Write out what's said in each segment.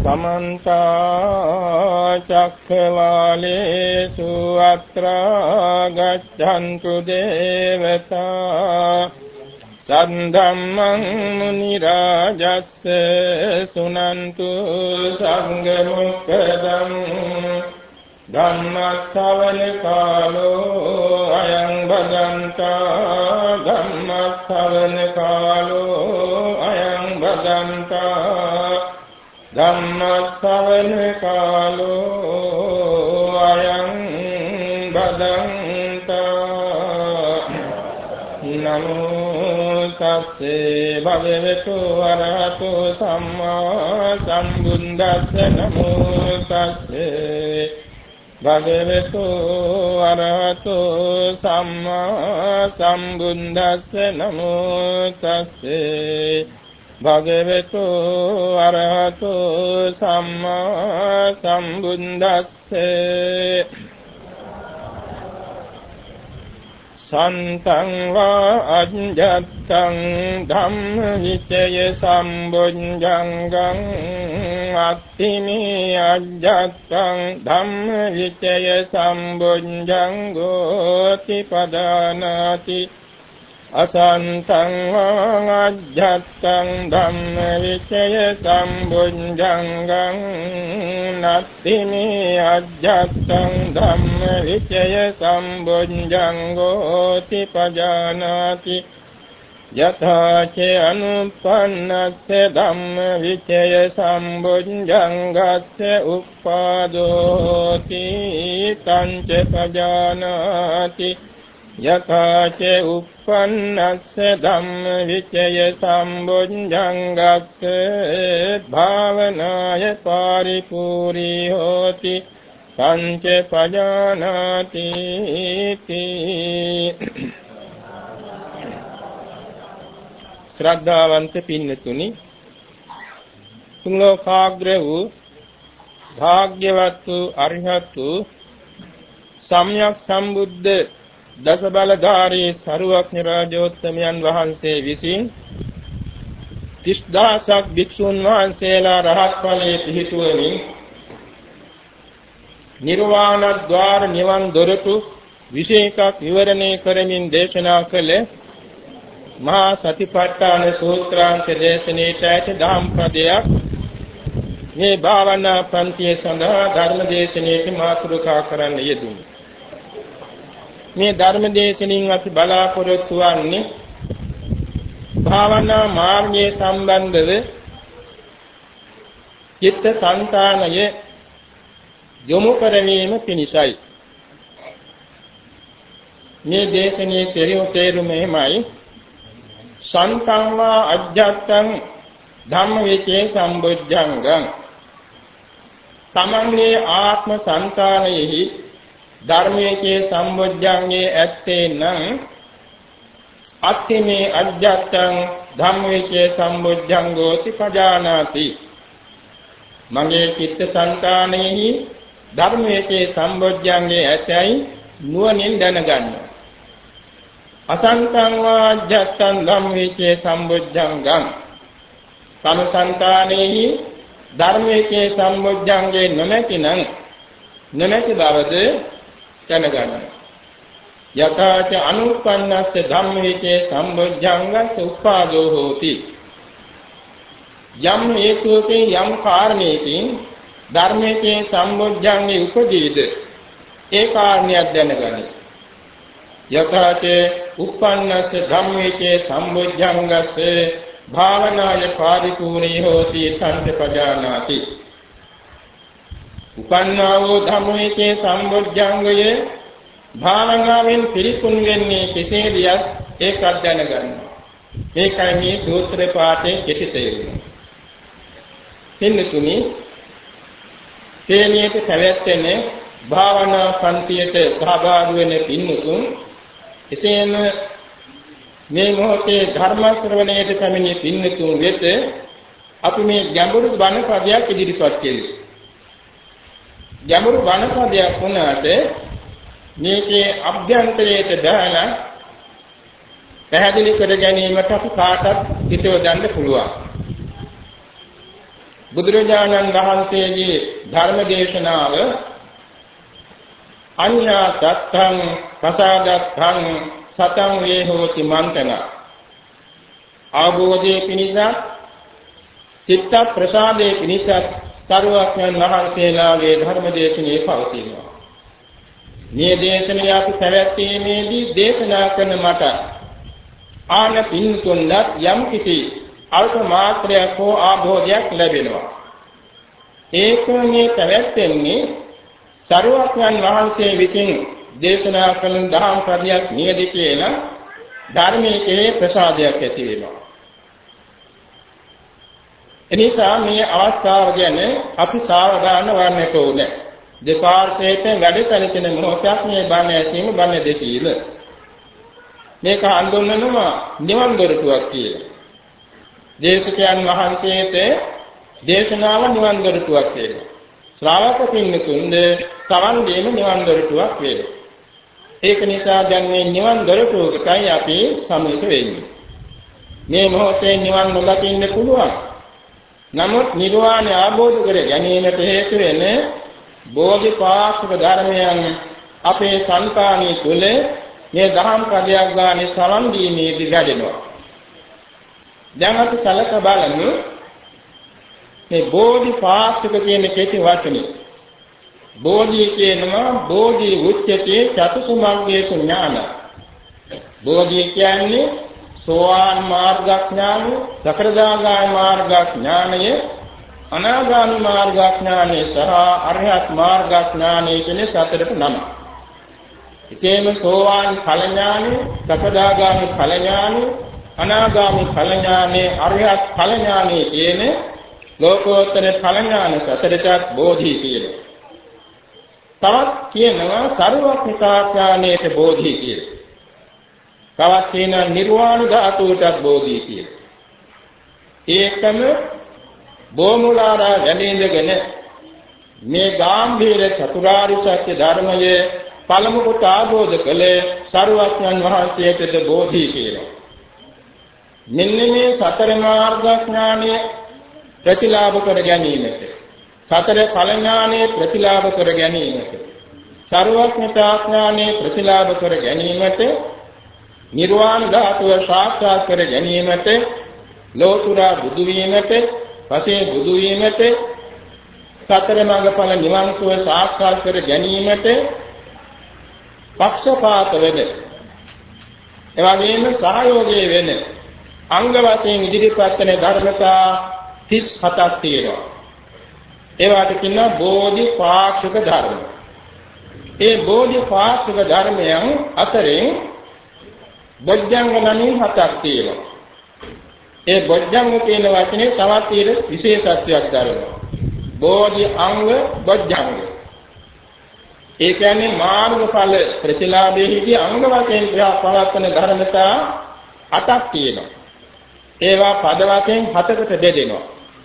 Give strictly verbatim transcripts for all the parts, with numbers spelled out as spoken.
समन्त चक्रवालेषु अत्र गच्छन्तु देवता सद्धम्मं मुनिराजस्य सुनन्तु संगमुक्तम् धम्मश्रवण कालो अयं भदन्ता धम्मश्रवण कालो अयं भदन्ता धम्मश्रवण कालो अयं भदन्ता नमो तस्से भगवतो अरहतो सम्मा सम्बुद्धस्से नमो तस्से भगवतो अरहतो सम्मा सम्बुद्धस्से नमो तस्से भगवतो अरहतो सम्मा सम्बुद्धस्से सन्तं वा अज्जत्तं धम्मविचय सम्बुद्धं अत्तिमे अज्जत्तं धम्मविचय सम्बुद्धं गोति पदानाति असन्तं वा अज्जत्तं धम्मविचय सम्बुद्धं नत्तिमे अज्जत्तं धम्मविचय सम्बुद्धं गोति पजानाति यथा च अनुपन्नस्य धम्मविचय सम्बुद्धस्य उत्पादोति तं च पजानाति यथा च उपन्नस्य धम्मविचय सम्बुद्धस्य भावनाय पारिपूरी होति तं च पजानाति श्रद्धावंत पिन्नतुनि तुम लोकाग्र वූ भाग्यවත් වූ අරිහත් වූ සම්්‍යක් සම්බුද්ධ දස බලධාරී සරුවක්ඥ රාජෝත්තමයන් වහන්සේ විසින් තිස් දහසක් භික්ෂුන් වහන්සේලා රහත් ඵලයේ පිහිටුවමින් නිර්වාණ ద్వාර නිවන් දොරටු විශේෂක් විවරණය කරමින් දේශනා කළ මහා සතිපට්ඨාන සූත්‍රාන්ත දේශනේට ඇති දහම් පදයක් මේ භාවනා පන්තිය සඳහා ධර්ම දේශනාවේ මාතෘකා කරන්න යෙදුණි. මේ ධර්ම දේශනින් අපි බලාපොරොත්තු වන්නේ භාවනා මාර්ගයේ සම්බන්ධව චිත්ත සංතානය යොමු කරවීම පිණිසයි. මේ දේශනාවේ පෙරෙහි තේරුම එමයයි සන්තං වා අජ්ජත්තං ධම්මවිචේ සම්බුද්ධංගං තමන්ගේ ආත්ම සංතානයෙහි ධර්මයේ සම්බුද්ධංගේ ඇත්තේ නම් අත්තිමේ අජ්ජත්තං ධම්මයේ සම්බුද්ධංගෝති පජානාති මගේ චිත්ත සංතානයෙහි ධර්මයේ සම්බුද්ධංගේ ඇතයි නුවණින් දැනගන්න. අසංතං වා අජ්ජත්තං ධම්මයේ සම්බුද්ධංගං තම සංතානයෙහි ධර්මයේ සම්බුද්ධංගේ නොමැතිනම් නොමැති බවද දැනගන්න. යථාච අනුප්පන්නස්ස ධම්මයේ සම්බුද්ධංගස්ස උපාදෝ හෝති යම් හේතුවකින් යම් කාරණයකින් ධර්මයේ සම්බුද්ධංගේ උපදීද ඒ කාරණයක් දැනගන්න. යථාච උප්පන්නස්ස ධම්මයේ සම්බුද්ධංගස්ස භාවනාය පාරිපූර්ණී හෝති තං පජානාති උපන්නා වූ ධම්මයේ සම්බුද්ධංගයේ භාවනාවෙන් පිරිපුන් වෙන්නේ කෙසේද ඒකත් දැනගන්න. මේකයි මේ සූත්‍ර පාඨයේ කෙටි තේරුම. පින්නතුනි තේනියට පැවැත්වෙන භාවනා පන්තියට සහභාගී වෙන පින්නතුන් එසේම මේ මොහොතේ ධර්ම ශ්‍රවණයට පැමිණි පින්නතුන් වෙත අපි මේ ගැඹුරු බණ පදයක් ඉදිරිපත් කෙරේ. ගැඹුරු බණ පදයක් වුණාට මේකේ අභ්‍යන්තරයට දාලා පැහැදිලි කර ගැනීමට අපි කාටත් හිතව ගන්න පුළුවන්. බුදුරජාණන් වහන්සේගේ ධර්ම දේශනාව අඤ්ඤා තත්තං ප්‍රසාදත්තං සතං වේ හෝති මන්තන ආභෝධයේ පිණිස චිත්ත ප්‍රසාදයේ පිණිස සරුවක්ඥන් වහන්සේලාගේ ධර්ම දේශනාවේ පවතිනවා. මේ දේශනාව අපි පැවැත්වීමේදී දේශනා කරන මට ආන පින්තුන්වත් යම් කිසි අල්ප මාත්‍රයක් හෝ ආභෝධයක් ලැබෙනවා. ඒක මේ පැවැත්වෙන්නේ සරුවක්ඥන් වහන්සේ විසින් දේශනා කරන දහම් පදයක් නියදි කියලා ධර්මයේ ප්‍රසාදයක් ඇති වෙනවා. එනිසා මේ අවස්ථාව ගැන අපි සාවධාන වන්නට ඕනේ. දෙපාර්ශ්වයට වැඩ සැලසෙන මොහොතක් මේ බණ ඇසීම බණ දෙසීම. මේක හඳුන්වනවා නිවන් දොරටුවක් කියලා. දේශකයන් වහන්සේට දේශනාව නිවන් දොරටුවක් කියලා. ශ්‍රාවක පින්තුන්ද සවන් දීම නිවන් දොරටුවක් වේවා. ඒක නිසා දැන් මේ නිවන් දොරටුවකටයි අපි සමීප වෙන්නේ. මේ මොහොතේ නිවන් නොදකින්න පුළුවන්. නමුත් නිර්වාණය ආબોධ කර ගැනීමට හේතු වෙන බෝධිපාක්ෂික ධර්මයන් අපේ සංකාණී තුල මේ දහම් පදයක් ගානේ සවන් දීමේදී වැඩෙනවා. දැන් අපි සලක බලමු මේ බෝධිපාක්ෂික කියන කෙටි වචනේ. බෝධි කියනවා බෝධි උච්චතේ චතුසුමග්ගේසු ඥාන. බෝධි කියන්නේ සෝවාන් මාර්ග ඥාන, සකෘදාගාමී මාර්ග ඥානය, අනාගාමී මාර්ග ඥානය සහ අරහත් මාර්ග ඥානය කියන සතරට නම. එසේම සෝවාන් ඵල ඥානය, සකෘදාගාමී ඵල ඥානය, අනාගාමී ඵල ඥානය, අරහත් ඵල ඥානය කියන ලෝකෝත්තර ඵල ඥාන සතරට බෝධි කියනවා. තවත් කියනවා සර්වඥතා ඥානයේ බෝධි කියලා. තවත් කියනවා නිර්වාණ ධාතුවට බෝධි කියලා. ඒකම බොමුලාරා ගැනීමගෙන මේ ගාම්භීර චතුරාර්ය සත්‍ය ධර්මයේ පළමු කොට ආબોධ කළේ සර්වඥන් වහන්සේට බෝධි කියලා. මෙන්න මේ සතර මාර්ග ඥානය ප්‍රතිලාභ කර ගැනීමට, සතර ඵල ඥානය ප්‍රතිලාභ කර ගැනීමට, සර්වඥතා ඥානය ප්‍රතිලාභ කර ගැනීමට, නිර්වාණ ධාතුව සාක්ෂාත් කර ගැනීමට, ලෝතුරා බුදු වීමට, පසේ බුදු වීමට, සතර මඟඵල නිවන් සුව සාක්ෂාත් කර ගැනීමට පක්ෂපාත වෙන, එවැගේම සහයෝගී වෙන අංග වශයෙන් ඉදිරිපත් කරන ධර්මතා තිස් හතක් තියෙනවා. ඒවට කියනවා බෝධිපාක්ෂික ධර්ම. ඒ බෝධිපාක්ෂික ධර්මයන් අතරින් බොජ්ජංග නමින් හතක් තියෙනවා. ඒ බොජ්ජංග කියන වචනේ තවත් ඊට විශේෂත්වයක් දරනවා. බෝධි අංග බොජ්ජංග. ඒ කියන්නේ මාර්ගඵල ප්‍රතිලාභයේදී අංග වශයෙන් පවත්වන ධර්මතා අටක් තියෙනවා. ඒවා පද වශයෙන් හතකට බෙදෙනවා.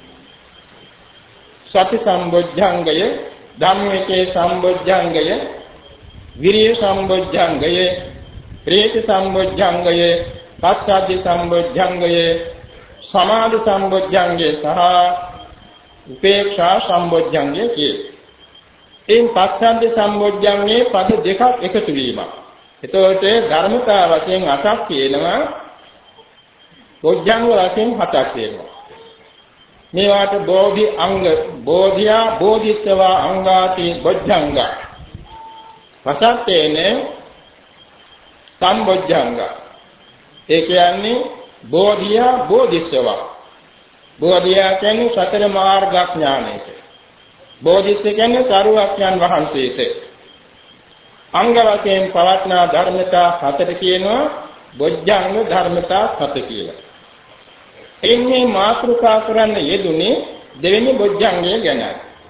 සති සම්බොජ්ජංගය, ධම්මිකේ සම්බොජ්ජංගය, විරිය සම්බොජ්ජංගය, ප්‍රේති සම්බොජ්ජංගය, පස්සද්ධි සම්බොජ්ජංගය, සමාධි සම්බොජ්ජංගය සහ උපේක්ෂා සම්බොජ්ජංගය කියේ. එයින් පස්සද්ධි සම්බොජ්ජංගයේ පද දෙකක් එකතු වීම. එතකොට ධර්මතා වශයෙන් අටක් කියනවා, බොජ්ජංග වශයෙන් හතක් කියනවා. මේවාට බෝධි අංග, බෝධියා බෝධිසවා අංගාති බොජ්ජංග. පසත්තේන සම්බොජ්ජංග. ඒ කියන්නේ බෝධියා බෝධිසවා. බෝධියා කියන්නේ සතර මාර්ග ඥානයට. බෝධිස කියන්නේ සරුවක්ඥන් වහන්සේට. අංග වශයෙන් පවත්නා ධර්මතා හතට කියනවා බොජ්ජංග ධර්මතා හත කියලා. එන්නේ මාතෘකා කරන්න යෙදුනේ දෙවෙනි බොජ්ජංගය ගැනයි.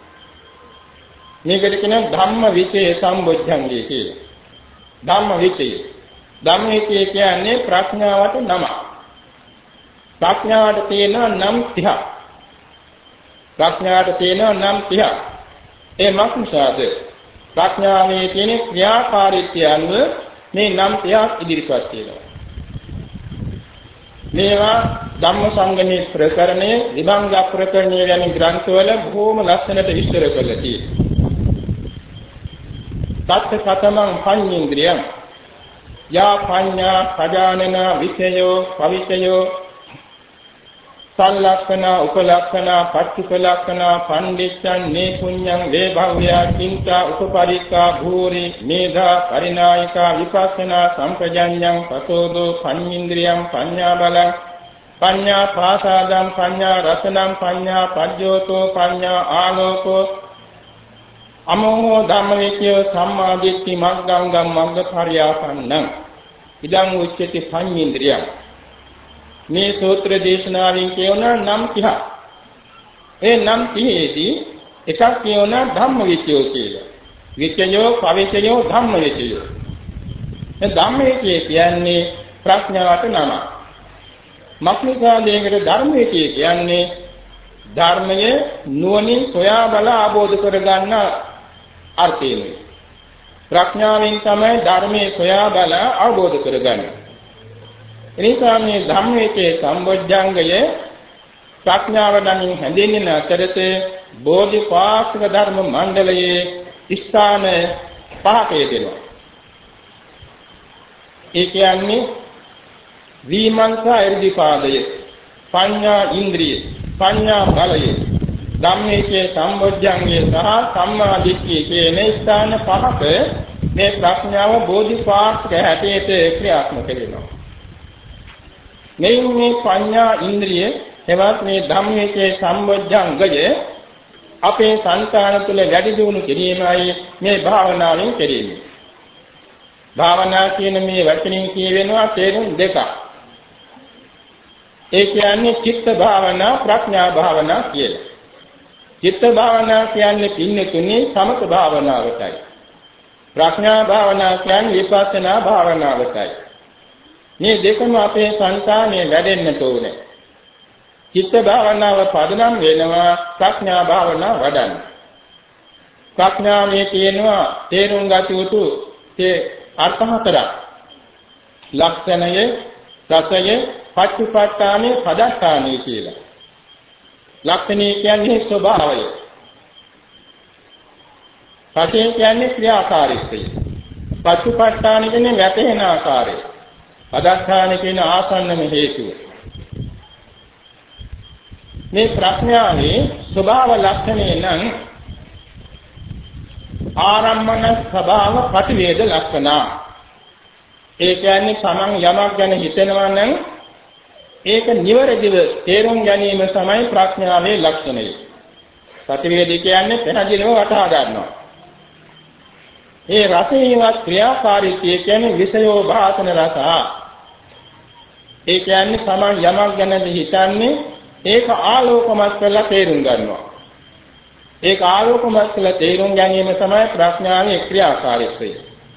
මේකට කියන ධම්ම විචේ සම්බොජ්ජංගය කියලා. ධම්ම විචේ. ධම්ම විචේ කියන්නේ ප්‍රඥාවට නම. ප්‍රඥාවට තියෙන නම් තිහක්. ප්‍රඥාවට තියෙන නම් තිහක්. ඒ මක්නිසාද ප්‍රඥාවේ තියෙන ක්‍රියාකාරීත්වය අනුව මේ නම් තිහක් ඉදිරිපත් වෙනවා. මේවා ධම්මසංගමී ප්‍රකරණය, විභංග ප්‍රකරණය යන ග්‍රන්ථවල බොහෝම ලස්සනට විස්තර කරලා තියෙනවා. තත් කතමං පඤ්ඤේන්ද්‍රියං යා පඤ්ඤා පජානන විචයෝ පවිචයෝ සල්ලක්ඛන උපලක්ඛන පච්චුපලක්ඛන පණ්ඩිච්ඡං නේ පුඤ්ඤං වේ භව්‍යා චින්තා උපපරික්ඛා භූරි මේධා පරිනායිකා විපස්සනා සම්පජඤ්ඤං පතෝදෝ පඤ්ඤේන්ද්‍රියං පඤ්ඤා බලං පඤ්ඤා පාසාදං පඤ්ඤා රසනං පඤ්ඤා පජ්ජෝතෝ පඤ්ඤා ආලෝකෝ අමෝහෝ ධම්මවිචය සම්මාදිට්ඨි මග්ගංගම් මග්ගපරියාපන්නං ඉදං උච්චති පඤ්ඤේන්ද්‍රියං. මේ සූත්‍ර දේශනාවෙන් කියවන නම් තිහක්. ඒ නම් තිහේදී එකක් කියවන ධම්මවිචය කියලා. විචයෝ පවිචයෝ ධම්මවිචයෝ. මේ ධම්මවිචය කියන්නේ ප්‍රඥාවට නම. මක්නිසා දෙයකට ධර්මවිචය කියන්නේ ධර්මයේ නුවණින් සොයා බල ආબોධ කරගන්න අර්ථයයි. ප්‍රඥාවෙන් තමයි ධර්මයේ සොයා බල අවබෝධ කරගන්නේ. එනිසා මේ ධම්මවිචේ සම්බොජ්ජංගය ප්‍රඥාව නමින් හැඳින්වෙන අතරතේ බෝධිපාක්ෂික ධර්ම මණ්ඩලයේ ස්ථාන පහක යෙදෙනවා. ඒ කියන්නේ විමර්ශා ඉර්ධිපාදය, පඤ්ඤා ඉන්ද්‍රිය, පඤ්ඤා බලය, ධම්මවිචේ සම්බොජ්ජංගය සහ සම්මා දිට්ඨිය කියන ස්ථාන පහක මේ ප්‍රඥාව බෝධිපාක්ෂික හැටියට ක්‍රියාත්මක වෙනවා. මේ මේ පඤ්ඤා ඉන්ද්‍රිය එවත් මේ ධම්මවිචේ සම්බොජ්ජංගය අපේ සංකාන තුළ වැඩි දියුණු කිරීමයි මේ භාවනාවෙන් කෙරෙන්නේ. භාවනා කියන මේ වචنين කියවෙනවා තේරුම් දෙකක්. ඒ කියන්නේ චිත්ත භාවනා, ප්‍රඥා භාවනා කියලා. චිත්ත භාවනා කියන්නේ පින්නතුනේ සමත භාවනාවටයි. ප්‍රඥා භාවනා කියන්නේ විපස්සනා භාවනාවටයි. මේ දෙකම අපේ සංකානේ වැඩෙන්නට ඕනේ. චිත්ත භාවනාව පදනම් වෙනවා ප්‍රඥා භාවනාව වඩන්න. ප්‍රඥාවේ තියෙනවා තේරුම් ගත යුතු ඒ අර්ථ හතරක්. ලක්ෂණය, රසය, පච්චුපට්ඨානෙ, පදත්තානෙ කියලා. ලක්ෂණය කියන්නේ ස්වභාවය. රසය කියන්නේ ක්‍රියාකාරීත්වය. පච්චුපට්ඨානෙ කියන්නේ වැටෙන ආකාරය. පදත්තානෙ කියන ආසන්නම හේතුව. මේ ප්‍රඥාවේ ස්වභාව ලක්ෂණය නම් ආරම්මන ස්වභාව ප්‍රතිවේද ලක්ෂණ. ඒ කියන්නේ තමන් යමක් ගැන හිතනවා නම් ඒක නිවැරදිව තේරුම් ගැනීම තමයි ප්‍රඥාවේ ලක්ෂණය. ප්‍රතිවේද කියන්නේ පැහැදිලිව වටහා ගන්නවා. ඒ රසේවත් ක්‍රියාකාරීත්වය කියන්නේ විෂයෝ භාසන රස. ඒ කියන්නේ තමන් යමක් ගැන හිතන්නේ ඒක ආලෝකමත් කරලා තේරුම් ගන්නවා. ඒක ආලෝකමත් කරලා තේරුම් ගැනීම තමයි ප්‍රඥාවේ ක්‍රියාකාරීත්වය.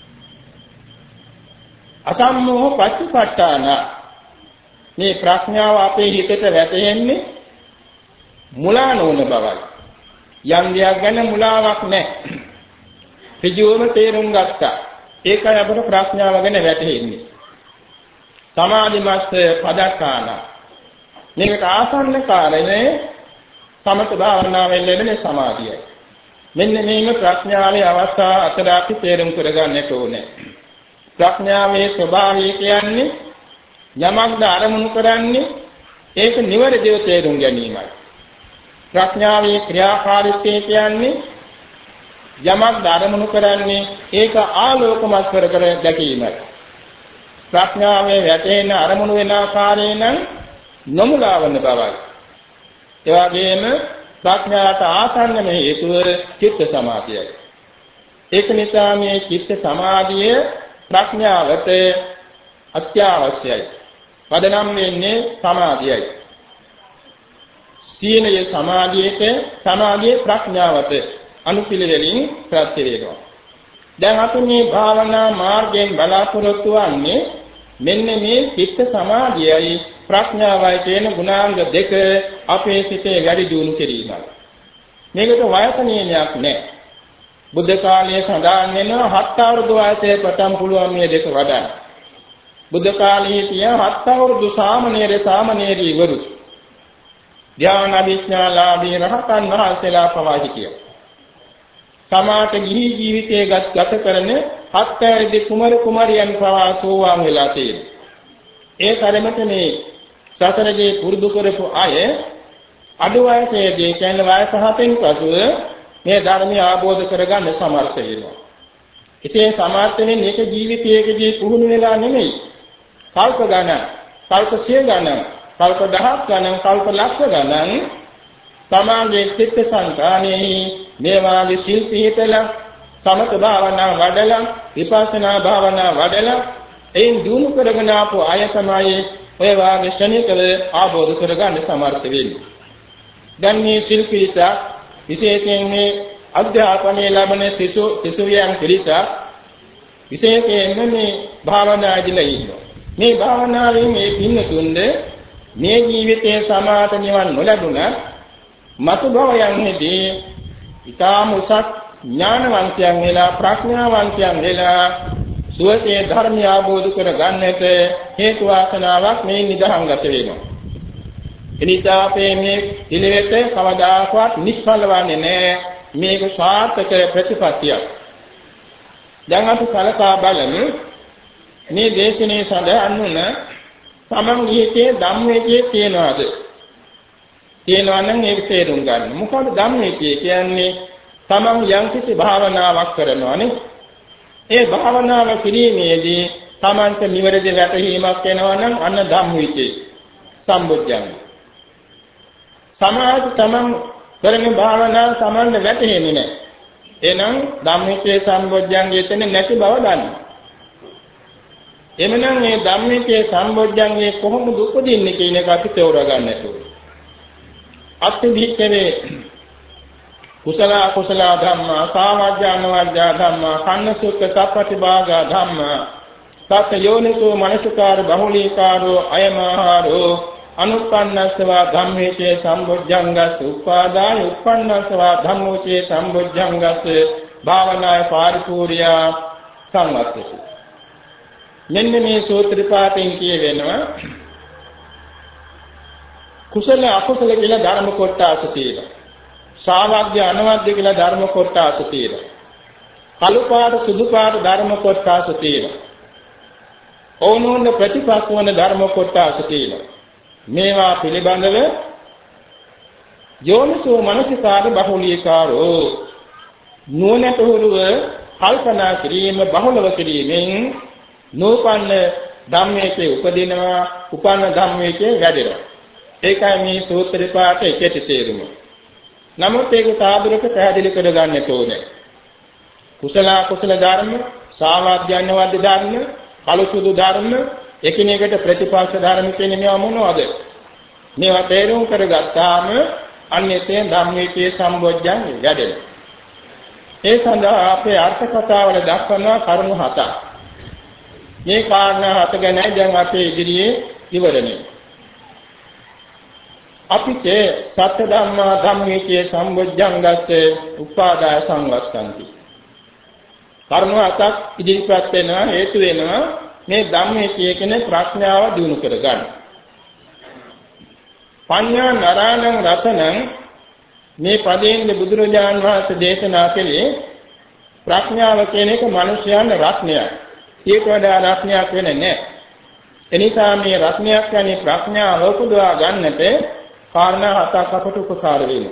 අසම්මෝහ පච්චපට්ඨාන. මේ ප්‍රඥාව අපේ හිතට වැටෙන්නේ මුලා නොවන බවයි. යම් දෙයක් ගැන මුලාවක් නැහැ. ඍජුවම තේරුම් ගත්තා. ඒකයි අපට ප්‍රඥාව ගැන වැටහෙන්නේ. සමාධිමත් පදක්කාන. මේකට ආසන්න කාරණේ සමත භාවනාවෙන් ලැබෙන සමාධියයි. මෙන්න මේක ප්‍රඥාවේ අවස්ථා අතර අපි තේරුම් කරගන්නට ඕනේ. ප්‍රඥාවේ ස්වභාවය කියන්නේ යමක්ද අරමුණු කරන්නේ ඒක නිවැරදිව තේරුම් ගැනීමයි. ප්‍රඥාවේ ක්‍රියාකාරීත්වය කියන්නේ යමක්ද අරමුණු කරන්නේ ඒක ආලෝකමත් කර කර දැකීමයි. ප්‍රඥාවේ වැටෙන අරමුණු වෙන ආකාරය නම් නොමුලාවන බවයි. ඒ වගේම ප්‍රඥාට ආසන්නම හේතුව චිත්ත සමාධියයි. ඒක නිසා මේ චිත්ත සමාධිය ප්‍රඥාවට අත්‍යවශ්‍යයි. පදනම් වෙන්නේ සමාධියයි. සීලය සමාධියට, සමාධිය ප්‍රඥාවට අනුපිළිවෙලින් ප්‍රත්‍ය වේනවා. දැන් අපි මේ භාවනා මාර්ගයෙන් බලාපොරොත්තු වෙන්නේ මෙන්න මේ චිත්ත සමාධියයි ප්‍රඥාවයි කියන ගුණාංග දෙක අපේ සිතේ වැඩි දියුණු කිරීමයි. මේකට වයස නියමයක් නැහැ. බුද්ධ කාලයේ සඳහන් වෙනවා හත් අවුරුදු වයසේ පටන් පුළුවන් මේ දෙක වඩන්න. බුද්ධ කාලයේ තියා හත් අවුරුදු සාමණේර සාමණේරීවරු ධ්‍යාන අධිඥාලාභී රහතන් වහන්සේලා පවා හිටියා. සමාත ගිහි ජීවිතයේ ගත කරන හත් අවුරුදු කුමරු කුමරියන් පවා සෝවාන් වෙලා තියෙනවා. ඒ තරමට මේ සසරදී පුරුදු කරපු අය අඩු වයසේදී කියන්නේ වයස හතෙන් පසුව මේ ධර්මය ආબોධ කරගන්න සමර්ථ වෙනවා. ඉතින් සමර්ථ වෙන්නේ එක ජීවිතයකදී පුහුණු වෙලා නෙමෙයි. කල්ප ගණන්, කල්ප සිය ගණන්, කල්ප දහස් ගණන්, කල්ප ලක්ෂ ගණන් තමාගේ චිත්ත සංකාණෙහි මේ වාගේ සිල් පිහිටලා සමත භාවනා වඩලා විපස්සනා භාවනා වඩලා එයින් දිනු කරගෙන ආපු අය තමයි ඔය වාගේ ශනිකව ආબોධ කරගන්න සමර්ථ වෙන්නේ. දැන් මේ සිල් පිරිස විශේෂයෙන් මේ අධ්‍යාපනයේ ලැබෙන සිසු සිසුවියන් පිරිස විශේෂයෙන් මේ භාවනාදීලා ඉන්නවා. මේ භාවනාවෙන් මේ පින්නතුන්ගේ මේ ජීවිතයේ සමාත නිවන් නොලැබුණා මතු භවයන්ෙහිදී ඊටාම උසස් ඥානවන්තයන් වෙලා ප්‍රඥාවන්තයන් වෙලා සුවසේ ධර්මය ආબોධ කර ගන්නට හේතු වාසනාවක් මේ නිදහංගත වෙනවා. එනිසා අපේ මේ පිළිවෙත කවදාකවත් නිෂ්ඵල වන්නේ නැහැ. මේක සාර්ථක ප්‍රතිපත්තියක්. දැන් අපි සලකා බලමු මේ දේශනේ සඳහන් වුණ තමන් ජීවිතයේ ධම්මයේ තියනවාද? තියනවා නම් ඒක තේරුම් ගන්න. මොකද ධම්මයේ කියන්නේ තමන් යම්කිසි භාවනාවක් කරනවානේ. ඒ භාවනාව කිරීමේදී තමන්ට නිවැරදි වැටහීමක් එනවා නම් අන්න ධම්මවිචේ සම්බුද්ධංග. සමාජ තමන් කරන භාවනාව තමන්ට වැටහෙන්නේ නැහැ. එහෙනම් ධම්මවිචේ සම්බුද්ධංගයේ තැන නැති බව දන්න. එමනම් මේ ධම්මවිචේ සම්බුද්ධංගයේ කොහොමද උපදින්නේ කියන එක අපි තේරුම් ගන්නට ඕනේ. අත්විචේ කුසල අකුසල ධම්මා සාවජ්‍ය අනවජ්‍ය ධම්මා කන්නසුක්ඛ සප්පටිභාග ධම්මා තත් යෝනිසෝ මනසකාර බහුලීකාරෝ අයමහාරෝ අනුප්පන්නස්සවා ධම්මේචේ සම්බුද්ධංගස්ස උපාදාය උප්පන්නස්සවා ධම්මෝචේ සම්බුද්ධංගස්ස භාවනාය පාරිපූර්ණා සංවත්තති. මෙන්න මේ සූත්‍ර පාඨයෙන් කියවෙනවා කුසල අකුසල කියලා ධර්ම කොටස තියෙනවා. සාවග්ය අනවද්‍ය කියලා ධර්ම කොටස තියෙනවා. කළු පාට සුදු පාට ධර්ම කොටස තියෙනවා. ඕනෝන ප්‍රතිපස්ස වන ධර්ම කොටස තියෙනවා. මේවා පිළිබඳව යෝනිසෝ මනසිකාර බහුලීකාරෝ නුවණට හුරුව කල්පනා කිරීම බහුලව කිරීමෙන් නූපන්න ධම්මයේ උපදිනවා උපන්න ධම්මයේ වැඩෙනවා. ඒකයි මේ සූත්‍ර පාඨයේ කෙටි තේරුම. නමුත් ඒක සාධුරක පැහැදිලි කර ගන්නට ඕනේ. කුසල කුසල ධර්ම, සාවාද්‍යන්නවද්ද ධර්ම, කලසුදු ධර්ම, එකිනෙකට ප්‍රතිපක්ෂ ධර්ම කියන මේවා මොනවද? මේවා තේරුම් කරගත්තාම අන්‍යතේ ධම්මයේ සම්බොජ්ජං වැඩෙනවා. ඒ සඳහා අපේ අර්ථ කතාවල දක්වනවා කරුණු හතක්. මේ කාරණා හත ගැනයි දැන් අපේ ඉදිරියේ විවරණය. අපිට සත්‍ය ධම්මා ධම්මයේ සම්බොජ්ජංගස්ස උපාදාය සංවත්තන්ති. කරුණු හතක් ඉදිරිපත් වෙනවා හේතු වෙනවා මේ ධම්මයේ කියන ප්‍රඥාව දිනු කරගන්න. පඤ්ඤා නරාණං රතනං මේ පදයෙන් බුදුරජාන් වහන්සේ දේශනා කළේ ප්‍රඥාව කියන එක මිනිසයන් රත්නයක්. ඒක වඩා රත්නයක් වෙන්නේ නැහැ. එනිසා මේ රත්නයක් කියන්නේ ප්‍රඥාව උපදවා ගන්නට කාරණා හතක් අපට උපකාර වෙනවා.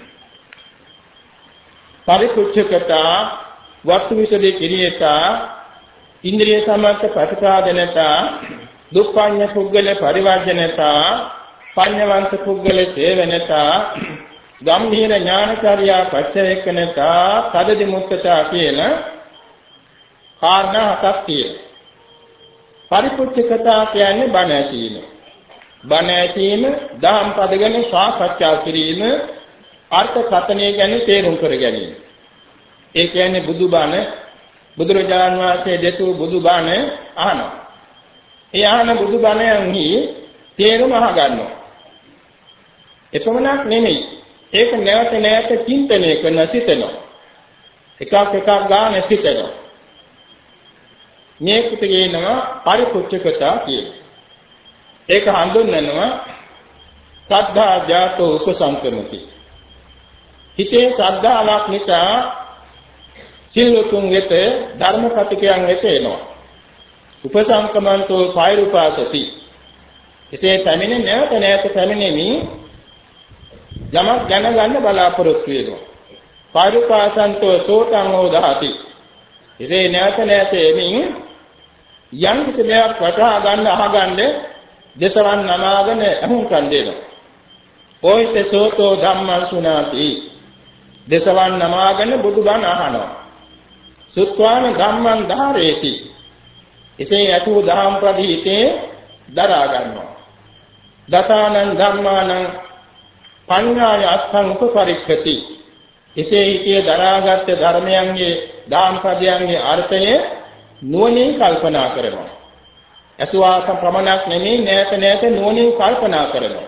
පරිපුච්ඡකතා වස්තු විසදේ කිරියතා ඉන්ද්‍රිය සමර්ථ ප්‍රතිපාදනතා දුක්ඛඤ්ඤ පුද්ගල පරිවර්ජනතා පඤ්ඤවන්ත පුද්ගල සේවනතා ගම්භීර ඥානචර්යා පච්චේකනතා තදදි මුක්තතා කියලා කාරණා හතක් තියෙනවා. පරිපුච්ඡකතා කියන්නේ බණ ඇසීම. බණ ඇසීම දහම් පද ගැන සාකච්ඡා කිරීම අර්ථ කථනය ගැන තේරුම් කර ගැනීම. ඒ කියන්නේ බුදුබණ බුදුරජාණන් වහන්සේ දෙසූ බුදුබණ අහනවා. ඒ අහන බුදුබණයන්හි තේරුම අහගන්නවා. එපමණක් නෙමෙයි. ඒක නැවත නැවත චින්තනය කරන සිතනවා. එකක් එකක් ගන්න සිතනවා. මේකට කියනවා පරිපුච්ඡකතා කියලා. ඒක හඳුන්වනවා සද්ධා ජාතෝ උපසංකමති. හිතේ ශ්‍රද්ධාවක් නිසා සිල්වතුන් වෙත ධර්ම කතිකයන් වෙත එනවා. උපසංකමන්තෝ පෛරුපාසති. එසේ පැමිණෙන නැවත නැවත පැමිණෙමි යමක් දැනගන්න බලාපොරොත්තු වෙනවා. පෛරුපාසන්තෝ සෝතං හෝදාති. එසේ නැවත නැවත එමින් යම් කිසි දෙයක් වටහා ගන්න අහගන්න දසවන් නමාගෙන අහුම්කම් දෙනවා. ඔයිත සෝතෝ ධම්මං සුනාති. දසවන් නමාගෙන බුදුබණ අහනවා. සුත්වාන ධම්මං ධාරේති. එසේ අසු දහම් ප්‍රදීතේ දරා ගන්නවා. දතානං ධම්මානං පඤ්ඤාය අත්ථං උපපරික්ඛති. එසේ හිතේ දරාගත් ධර්මයන්ගේ දාම් පදයන්ගේ අර්ථය නුවණින් කල්පනා කරනවා. අසුවාක ප්‍රමණක් නෙමෙයි නැත නැත නුවණින් කල්පනා කරනවා.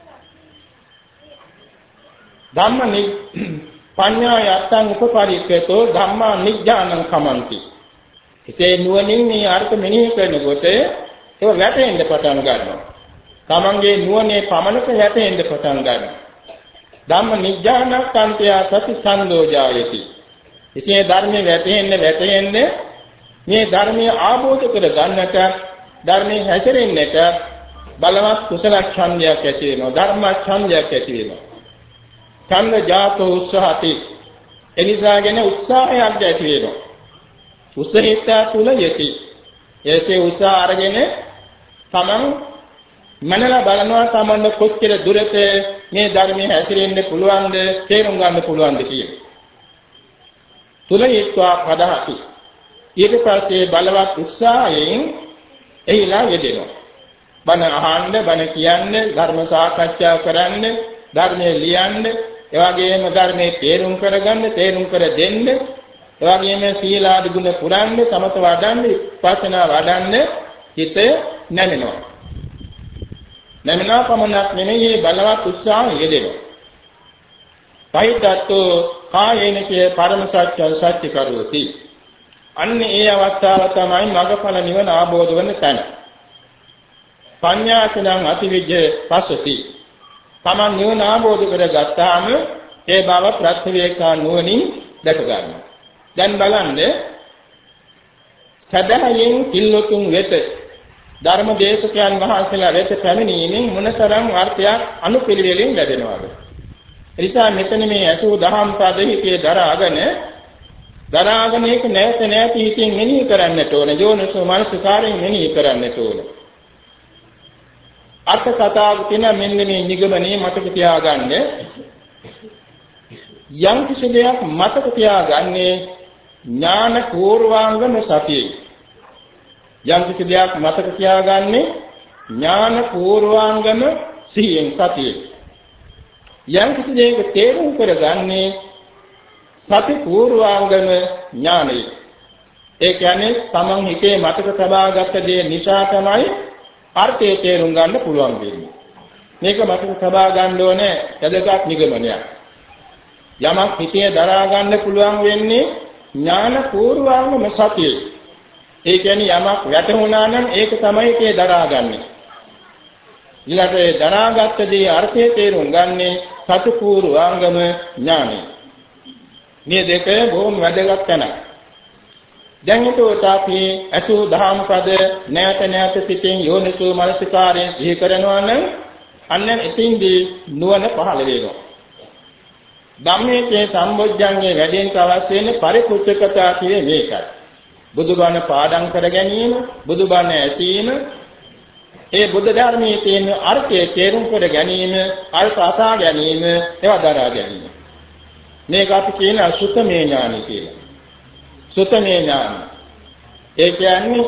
ධම්මනි පඤ්ඤාය අත්ථං උපපරික්ඛතෝ ධම්මා නිඥානං කමන්ති. එසේ නුවණින් මේ අර්ථ මෙනෙහි කරනකොට ඒක වැටෙන්න පටන් ගන්නවා. තමන්ගේ නුවණේ පමණක වැටෙන්න පටන් ගන්නවා. ධම්ම නිඥානක්ඛන්තය සති ඡන්தோ ජායති. එසේ ධර්මයේ වැටෙන්න වැටෙන්න මේ ධර්මයේ ආબોධ කර ගන්නට ධර්මයේ හැසිරෙන්නට බලවත් කුසල ඡන්දයක් ඇති වෙනවා. ධර්ම ඡන්දයක් ඇති වෙනවා. ඡන්ද ජාතෝ උත්සාහති. එනිසාගෙන උත්සාහයක් ඇති වෙනවා. උත්සාහිත තුල යති. එසේ උත්සාහ අරගෙන තමන් මනලා බලනවා තමන් කොච්චර දුරට මේ ධර්මයේ හැසිරෙන්න පුළුවන්ද තේරුම් ගන්න පුළුවන්ද කියලා. තුලීත්වා පදහති. ඊට පස්සේ බලවත් උත්සාහයෙන් එහිලා යෙදෙනවා. බණ අහන්න, බණ කියන්න, ධර්ම සාකච්ඡා කරන්න, ධර්මයේ ලියන්න, එවාගෙම ධර්මයේ තේරුම් කරගන්න, තේරුම් කර දෙන්න, එවාගෙම සීලාදි ගුණ පුරන්න, සමත වඩන්න, විපස්සනා වඩන්න හිත නැමෙනවා. නැමෙනා පමණක් නෙමෙයි බලවත් උත්සාහය යෙදෙනවා. පහිතත්ෝ කායේනකේ පරම සත්‍ය සත්‍ය කරෝති. අන්න ඒ අවස්ථාව තමයි මගඵල නිවන ආબોධ වන තැන. පඤ්ඤාසනං අතිවිජ්ජ පස්සති. තමන් නිවන ආબોධ කරගත්තාම ඒ බව ප්‍රත්‍යවේක්ෂා නුවණින් දැක ගන්නවා. දැන් බලන්න සදහයෙන් සිල්වතුන් වෙත ධර්ම දේශකයන් වහන්සේලා වෙත පැමිණීමෙන් මොනතරම් අර්ථයක් අනුපිළිවෙලින් ලැබෙනවද? එනිසා මෙතන මේ අසූ දහම් පදහිතේ දරාගෙන දරාගෙන ඒක නැවත නැවත හිතින් මෙනෙහි කරන්නට ඕන. යෝනිසෝ මනසිකාරයෙන් මෙනෙහි කරන්නට ඕන. අර්ථ කතාව කියන මෙන්න මේ නිගමනයේ මතක තියාගන්න. යම් කිසි දෙයක් මතක තියාගන්නේ ඥාන පූර්වාංගම සතියේ. යම් කිසි දෙයක් මතක තියාගන්නේ ඥාන පූර්වාංගම සිහියෙන් සතියේ. යම් කිසි දෙයක තේරුම් කරගන්නේ සති පූර්වාංගම ඥානයි. ඒ කියන්නේ තමන් හිතේ මතක තබාගත් දේ නිසා තමයි අර්ථය තේරුම් ගන්න පුළුවන් වෙන්නේ. මේක මතක තබා ගන්න ඕනේ යදගත් නිගමනයක්. යමක් හිතේ දරා ගන්න පුළුවන් වෙන්නේ ඥාන පූර්වාංගම සතියේ. ඒ කියන්නේ යමක් වැටුණා නම් ඒක තමයි ඒකේ දරාගන්නේ. ඊළඟට දරාගත් දේ අර්ථය තේරුම් ගන්නේ සති පූර්වාංගම ඥානයි. මේ දෙක බොහොම වැදගත් තැනක්. දැන් ඒකට අපි අසූ දහම් පද නැවත නැවත සිටින් යෝනිසෝ මනසිකාරයෙන් සිහි කරනවා නම් අන්න එතින්දී නුවණ පහළ වෙනවා. ධම්මයේ සම්බොජ්ජංගේ වැඩෙන්න අවශ්‍ය වෙන පරිපූර්ණකතා කියන්නේ මේකයි. බුදුබණ පාඩම් කර ගැනීම, බුදුබණ ඇසීම, ඒ බුද්ධ ධර්මයේ තියෙන අර්ථය තේරුම් කර ගැනීම, අර්ථ අසා ගැනීම, ඒවා දරා ගැනීම. මේක අපි කියන සුතමේ ඥානයි කියලා. සුතමේ ඥාන. ඒ කියන්නේ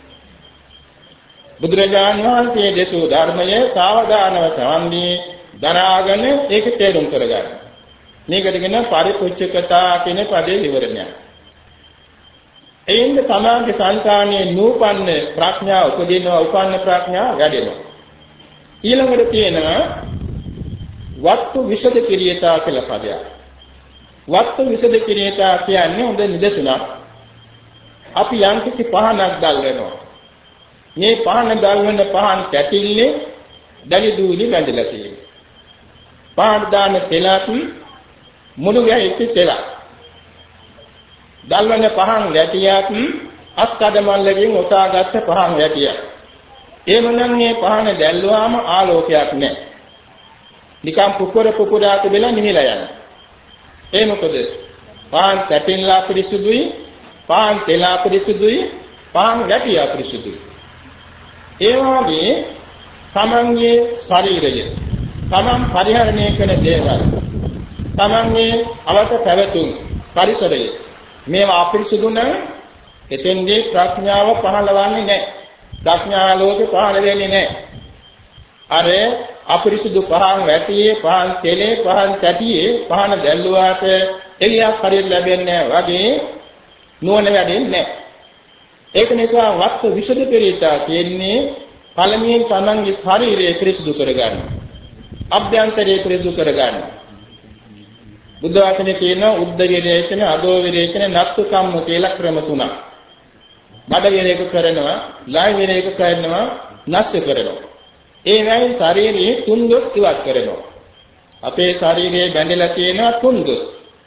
බුදුරජාණන් වහන්සේ දේශෝ ධර්මයේ සාවධානව සම්දී දරාගෙන ඒක තේරුම් කරගන්න. මේකට කියන පරිපූර්ණකතා කියන පදේ විවරණය. එයින්ද තමාගේ සංකාණයේ නූපන්න ප්‍රඥාව උපදිනවා, උපන්න ප්‍රඥාව වැඩෙනවා. ඊළඟට තියෙනවා වත්තු විසද කිරියතා කියලා පදයක්. වත්තු විසද කිරියතා කියන්නේ හොඳ නිදසුනක්. අපි යම්කිසි පහනක් දැල්වෙනවා. මේ පහන දැල්වෙන පහන් කැටිල්ලේ දැලි දූලි වැඳලා තියෙනවා. පහන් දාන තෙලත් මුළු ගැහිච්ච තෙලක්. දැල්වෙන පහන් ගැටියක් අස්කඩ මල්ලකින් උසාගත්ත පහන් ගැටියක්. එහෙමනම් මේ පහන දැල්වුවාම ආලෝකයක් නැහැ. නිකම් පුපුර පුපුරාට වෙලා නිමිලා යනවා. ඒ මොකද? පහන් කැටිල්ලා පිරිසුදුයි, පහන් තෙලා පිරිසුදුයි, පහන් ගැටියා පිරිසුදුයි. ඒ වගේ තමන්ගේ ශරීරය, තමන් පරිහරණය කරන දේවල්, තමන්ගේ අවත පැවතුම් පරිසරය මේවා අපිරිසුදු නම් එතෙන්දී ප්‍රඥාව පහළවන්නේ නැහැ. ප්‍රඥා ලෝකේ පහළ වෙන්නේ නැහැ. අර අපිරිසුදු පහන් වැටියේ, පහන් තෙලේ, පහන් කැටියේ පහන දැල්ලුවාට එළියක් හරියට ලැබෙන්නේ නැහැ වගේ නුවණ වැඩෙන්නේ නැහැ. ඒක නිසා වස්තු විසුද්ධි පරිත්‍යා කියන්නේ පළමුවෙන් තමන්ගේ ශරීරය පිරිසුදු කරගන්න. අභ්‍යන්තරය පිරිසුදු කරගන්න. බුද්ධ වචනේ කියන උද්ද විරේචන, අදෝ විරේචන, නත්තු කම්ම කියලා ක්‍රම තුනක්. බඩ විරේක කරනවා, ලයි විරේක කරනවා, නැස්ස කරනවා. ඒ වගේ ශරීරයේ තුන් දොස් ඉවත් කරනවා. අපේ ශරීරයේ බැඳලා තියෙනවා තුන් දොස්.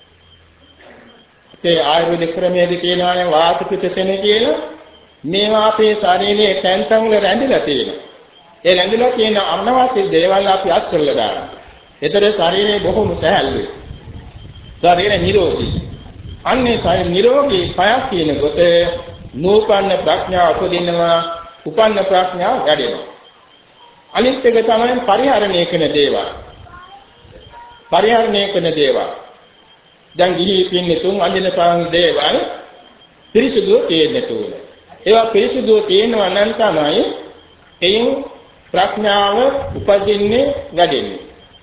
ඒ ආයුර්වේද ක්‍රමයේදී කියනවානේ වාත පිටසෙන කියලා. මේවා අපේ ශරීරයේ තැන් තැන් වල රැඳිලා තියෙනවා. ඒ රැඳිලා තියෙන අනවශ්‍ය දේවල් අපි අස් කරලා දානවා. ඒතර ශරීරයේ බොහොම සැහැල්ලුයි. ශරීරය නිරෝගී. අන්නේ ශරීර නිරෝගී කයක් කියනකොට නූපන්න ප්‍රඥාව උපදිනවා, උපන්න ප්‍රඥාව වැඩෙනවා. අනිත් එක තමයි පරිහරණය කරන දේවල්. පරිහරණය කරන දේවල්. දැන් ගිහි පින්නේ තුන් අඳින පාන් දේවල් පිරිසුදු තියෙන්න ඕනේ. ඒවා පිරිසුදු තියෙනවා නම් තමයි එයින් ප්‍රඥාව උපදින්නේ වැඩෙන්නේ.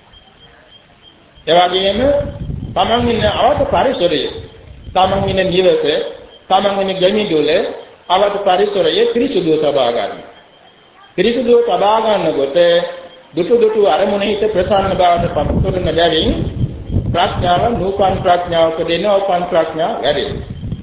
ඒ වගේම තමන් ඉන්න අවත පරිසරය, තමන් ඉන්න නිවස, තමන් ඉන්න ගමිදුල අවත පරිසරයේ පිරිසුදු තබා ගන්න. පිරිසුදු තබා ගන්නකොට දුටු දුටු අරමුණ හිත ප්‍රසන්න බවට පත් කරන බැවින් ප්‍රඥාව නූපන් ප්‍රඥාවක දෙන උපන් ප්‍රඥාව වැඩේ.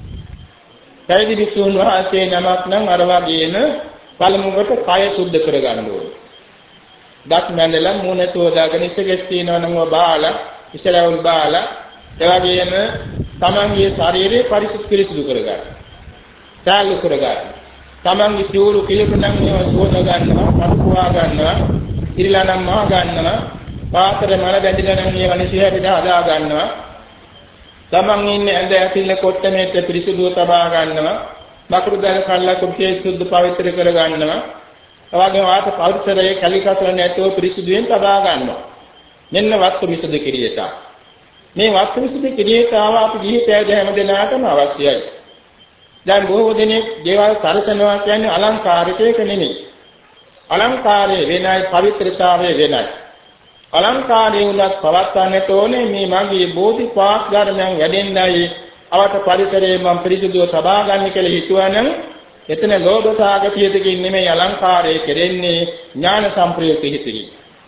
පැවිදි භික්ෂුන් වහන්සේ නමක් නම් අර වගේම පළමුවට කය සුද්ධ කරගන්න ඕනේ. දත් මැදලා මූණ සෝදාගෙන ඉස්සෙස් තියනවා නම් බාලා, ඉස්සරවල් බාලා, ඒ වගේම තමන්ගේ ශරීරය පරිසුද්ධ පිරිසුදු කරගන්න. සාලු කරගන්න. තමන්ගේ සිවුරු කිලුටනම් ඒවා සෝද ගන්නවා, පතුවා ගන්නවා, ඉරිලා නම් මහ ගන්නවා, පාතර මල බැඳිලා නම් ඒවා නිසිහැට හදා ගන්නවා. තමන් ඉන්නේ ඇඳ ඇතිල්ල කොට්ටමේට පිරිසුදුව තබා ගන්නවා. බකරු දල කල්ලා කුටියේ සුද්ධ පවිත්‍ර කර ගන්නවා. එවාගේ වාස පෞරුෂරයේ කලිකසල නැතුව පිරිසුදුවෙන් තබා ගන්නවා. මෙන්න වස්තු විසුද්ධි කිරියට. මේ වස්තු විසුද්ධි කිරියට ආව අපි ගිහි පැවිදි හැම දෙනාටම අවශ්‍යයි. දැන් බොහෝ දෙනෙක් දේවල් සරසනවා කියන්නේ අලංකාරිකයක නෙමෙයි. අලංකාරයේ වෙනයි, පවිත්‍රතාවයේ වෙනයි. අලංකාරයේ උනත් පවත්වන්නට ඕනේ මේ මගේ බෝධිපාක් ධර්මයන් වැඩෙන්නයි අවට පරිසරයේ මම පිරිසුදුව තබා ගන්න කියලා හිතුවනම් එතන ලෝභ සාගතියකින් නෙමෙයි අලංකාරයේ කෙරෙන්නේ ඥාන සම්ප්‍රයුක්ත හිතකින්.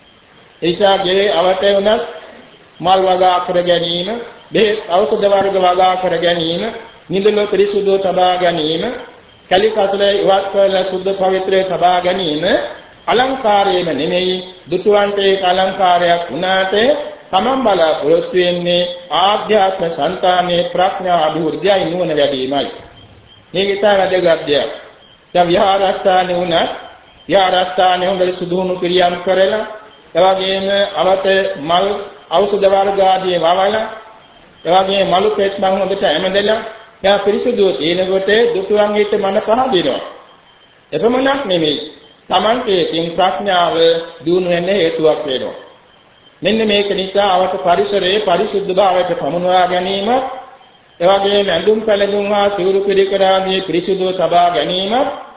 ඒසාගේ අවට උනත් මල් වගා කර ගැනීම, බෙහෙත් ඖෂධ වර්ග වගා කර ගැනීම, නිදල පිරිසුදුව තබා ගැනීම, කලිකසල ඉවත් කරලා සුද්ධ පවිත්‍රයේ තබා ගැනීම අලංකාරයේම නෙමෙයි. දුටුවන්ට ඒක අලංකාරයක් වුණාට තමන් බලාපොරොත්තු වෙන්නේ ආධ්‍යාත්ම සංතානයේ ප්‍රඥා අභිවෘද්ධියයි නුවණ වැඩිමයි. මේක තමයි වැදගත් දෙයක්. දැන් විහාරස්ථානේ වුණත් විහාරස්ථානේ හොඳට සුදුහුණු ක්‍රියාම් කරලා, එවැගේම අවත මල් ඖෂධ වර්ග ආදී වවලා, එවැගේම මලු පෙත් මං හොඳට ඇමදලා, එයා පිරිසුදුව තියෙනකොට දුටුවන් හිත මන පහදිනවා. එපමණක් නෙමෙයි, තමන්ගේ තින් ප්‍රඥාව දිනු වෙන හේතුවක් වෙනවා. මෙන්න මේක නිසා අවත පරිසරයේ පරිසුද්ධ භාවයට පමුණවා ගැනීම, එවැගේම ඇඳුම් පැළඳුම් හා සිවුරු පිළිකර ආදී පිරිසුදුව තබා ගැනීම,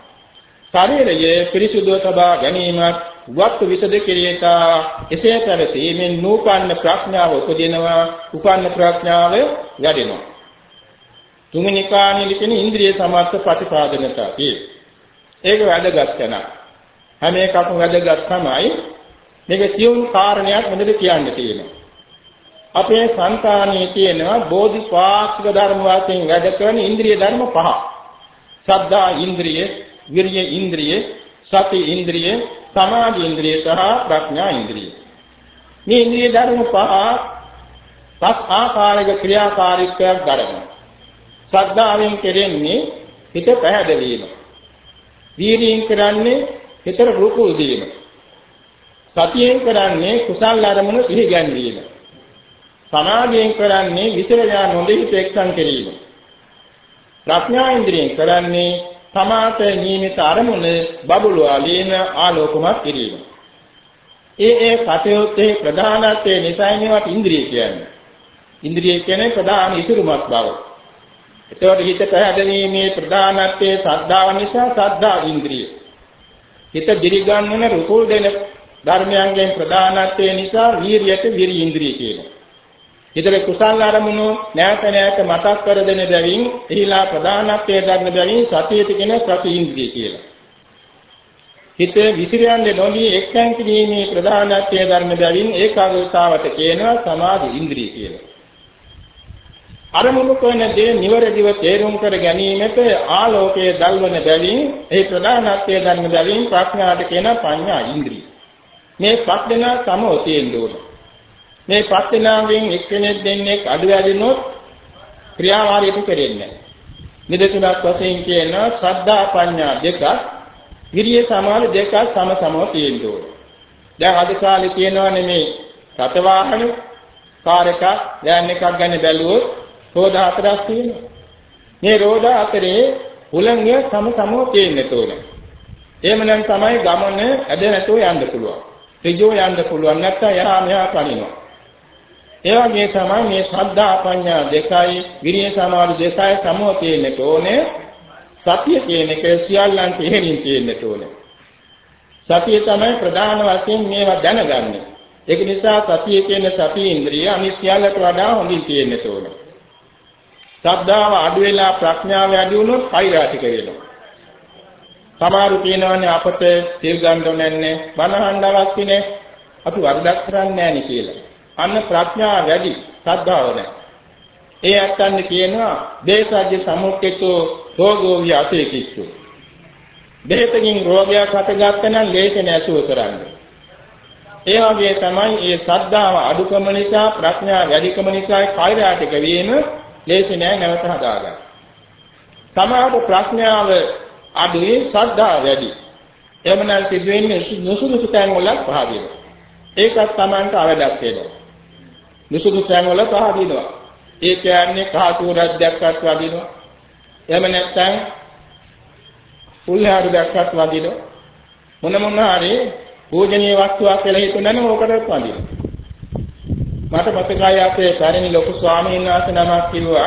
ශරීරයේ පිරිසුදුව තබා ගැනීම වස්තු විසද කිරියට එසේ පැවතීමෙන් නූපන්න ප්‍රඥාව උපදිනවා, උපන්න ප්‍රඥාව වැඩෙනවා. තුන්වෙනි කාණේ ලිපින ඉන්ද්‍රිය සමර්ථ ප්‍රතිපාදනතාවයි. ඒක වැදගත් කරනවා. හැම එකක්ම වැදගත් තමයි. මේක සියුම් කාරණයක් මෙතන කියන්න තියෙනවා. අපේ සංකාණයේ තියෙනවා බෝධිපාක්ෂික ධර්ම වශයෙන් වැඩ කරන ඉන්ද්‍රිය ධර්ම පහ. සද්ධා ඉන්ද්‍රිය, විරිය ඉන්ද්‍රිය, සති ඉන්ද්‍රිය, සමාධි ඉන්ද්‍රිය සහ ප්‍රඥා ඉන්ද්‍රිය. මේ ඉන්ද්‍රිය ධර්ම පහ පස් ආකාරයක ක්‍රියාකාරීත්වයක් දරනවා. ශ්‍රද්ධාවෙන් කෙරෙන්නේ හිත පැහැදවීම. වීර්යයෙන් කරන්නේ හිතට රුකුල් දීම. සතියෙන් කරන්නේ කුසල් අරමුණු සිහි ගැන්වීම. සමාධියෙන් කරන්නේ විසිරලා නොදෙහිත එක්සන් කිරීම. ප්‍රඥා ඉන්ද්‍රියෙන් කරන්නේ තමාට නියමිත අරමුණ බබළුවා ලීන ආලෝකමත් කිරීම. ඒ ඒ කටයුත්තේ ප්‍රධානත්වයේ නිසයි මේවට ඉන්ද්‍රිය කියන්නේ. ඉන්ද්‍රිය කියන්නේ ප්‍රධාන ඉසුරුමත් බව. ඒතකොට හිත පැහැදීමේ ප්‍රධානත්වයේ ශ්‍රද්ධාව නිසා ශ්‍රද්ධා ඉන්ද්‍රිය. හිත දිරිගන්වන රුකුල් දෙන ධර්මයන්ගෙන් ප්‍රධානත්වයේ නිසා වීරියට විරි ඉන්ද්‍රිය කියනවා. හිතේ කුසල අරමුණු නැවත නැවත මතක් කර දෙන බැවින් එහිලා ප්‍රධානත්වයේ දක්න බැවින් සතියට කියන සති ඉන්ද්‍රිය කියලා. හිත විසිරයන්ගේ නොදී එක්කන් කිරීමේ ප්‍රධානත්වයේ ධර්ම බැවින් ඒකාග්‍රතාවට කියනවා සමාධි ඉන්ද්‍රිය කියලා. අරමුණු කරන දේ නිවැරදිව තේරුම් කර ගැනීමට ආලෝකයේ දල්වන බැවින් ඒ ප්‍රධානත්වයේ ධර්ම බැවින් ප්‍රඥාට කියන පඤ්ඤා ඉන්ද්‍රිය. මේ පස් දෙනා සමව තියෙන්න ඕන. මේ පස් දෙනාගෙන් එක්කෙනෙක් දෙන්නෙක් අඩු වැඩිනොත් ක්‍රියාවාරීතු කෙරෙන්නේ නැහැ. නිදසුනක් වශයෙන් කියන ශ්‍රද්ධා පඤ්ඤා දෙක, විරිය සමාධි දෙක සම සමව තියෙන්න ඕන. දැන් අද කාලේ කියනවනේ මේ රත වාහන කාර් එකක් යන්න එකක් ගන්න බැලුවොත් රෝද හතරක් තියෙනවා. මේ රෝද හතරේ උලංගය සම සමව තියෙන්න ඕන. එහෙම නම් තමයි ගමන ඇද නැතුව යන්න පුළුවන්. ඍජුව යන්න පුළුවන් නැත්නම් යහා මෙහා පනිනවා. ඒ වගේ තමයි මේ ශ්‍රද්ධා පඤ්ඤා දෙකයි විරිය සමාධි දෙකයි සමව තියෙන්න ඕනේ. සතිය කියන එක සියල්ලන්ට ඉහෙලින් තියෙන්න ඕනේ. සතිය තමයි ප්‍රධාන වශයෙන් මේවා දැනගන්නේ. ඒක නිසා සතිය කියන සති ඉන්ද්‍රිය අනිත් සියල්ලට වඩා හොඳින් තියෙන්න ඕනේ. ශ්‍රද්ධාව අඩු වෙලා ප්‍රඥාව වැඩි වුණොත් කෛරාටික වෙනවා. සමහරු කියනවානේ අපට සිල් ගන්න ඕනේ නැහැ, බණ අහන්න අවශ්‍ය නැහැ, අපි වරදක් කරන්නේ නැහැ නේ කියලා. අන්න ප්‍රඥාව වැඩි, ශ්‍රද්ධාව නැහැ. ඒ අත්තන්න කියනවා දේසාජ්‍ය සමුක්කේතෝ රෝගෝ වියතේකිච්චෝ. දෙහෙතකින් රෝගයක් හටගත්ත නම් ලේෂණ ඇසුව කරන්නේ. ඒ වගේ තමයි මේ ශ්‍රද්ධාව අඩුකම නිසා ප්‍රඥාව වැඩිකම නිසා කෛරාටික වීම ලේෂණ නැවත හදාගන්න. සමහරට ප්‍රඥාව අඩුයි ශ්‍රද්ධාව වැඩි. එමනම් සිදුවෙන්නේ නුසුදුසු තැන් වල පහදිනවා. ඒකත් Tamanට අවදක් වෙනවා. නුසුදුසු තැන් වල පහදිනවා. ඒ කියන්නේ කහසූරක් දැක්කත් වදිනවා. එහෙම නැත්නම් පුල්හාරු දැක්කත් වදිනවා. මොන මොන හරි පූජනීය වස්තුවක් කියලා හිතුනනම් ඕකටත් වදිනවා. මට මතකයි අපේ පැරණි ලොකු ස්වාමීන් වහන්සේ නමක් කිව්වා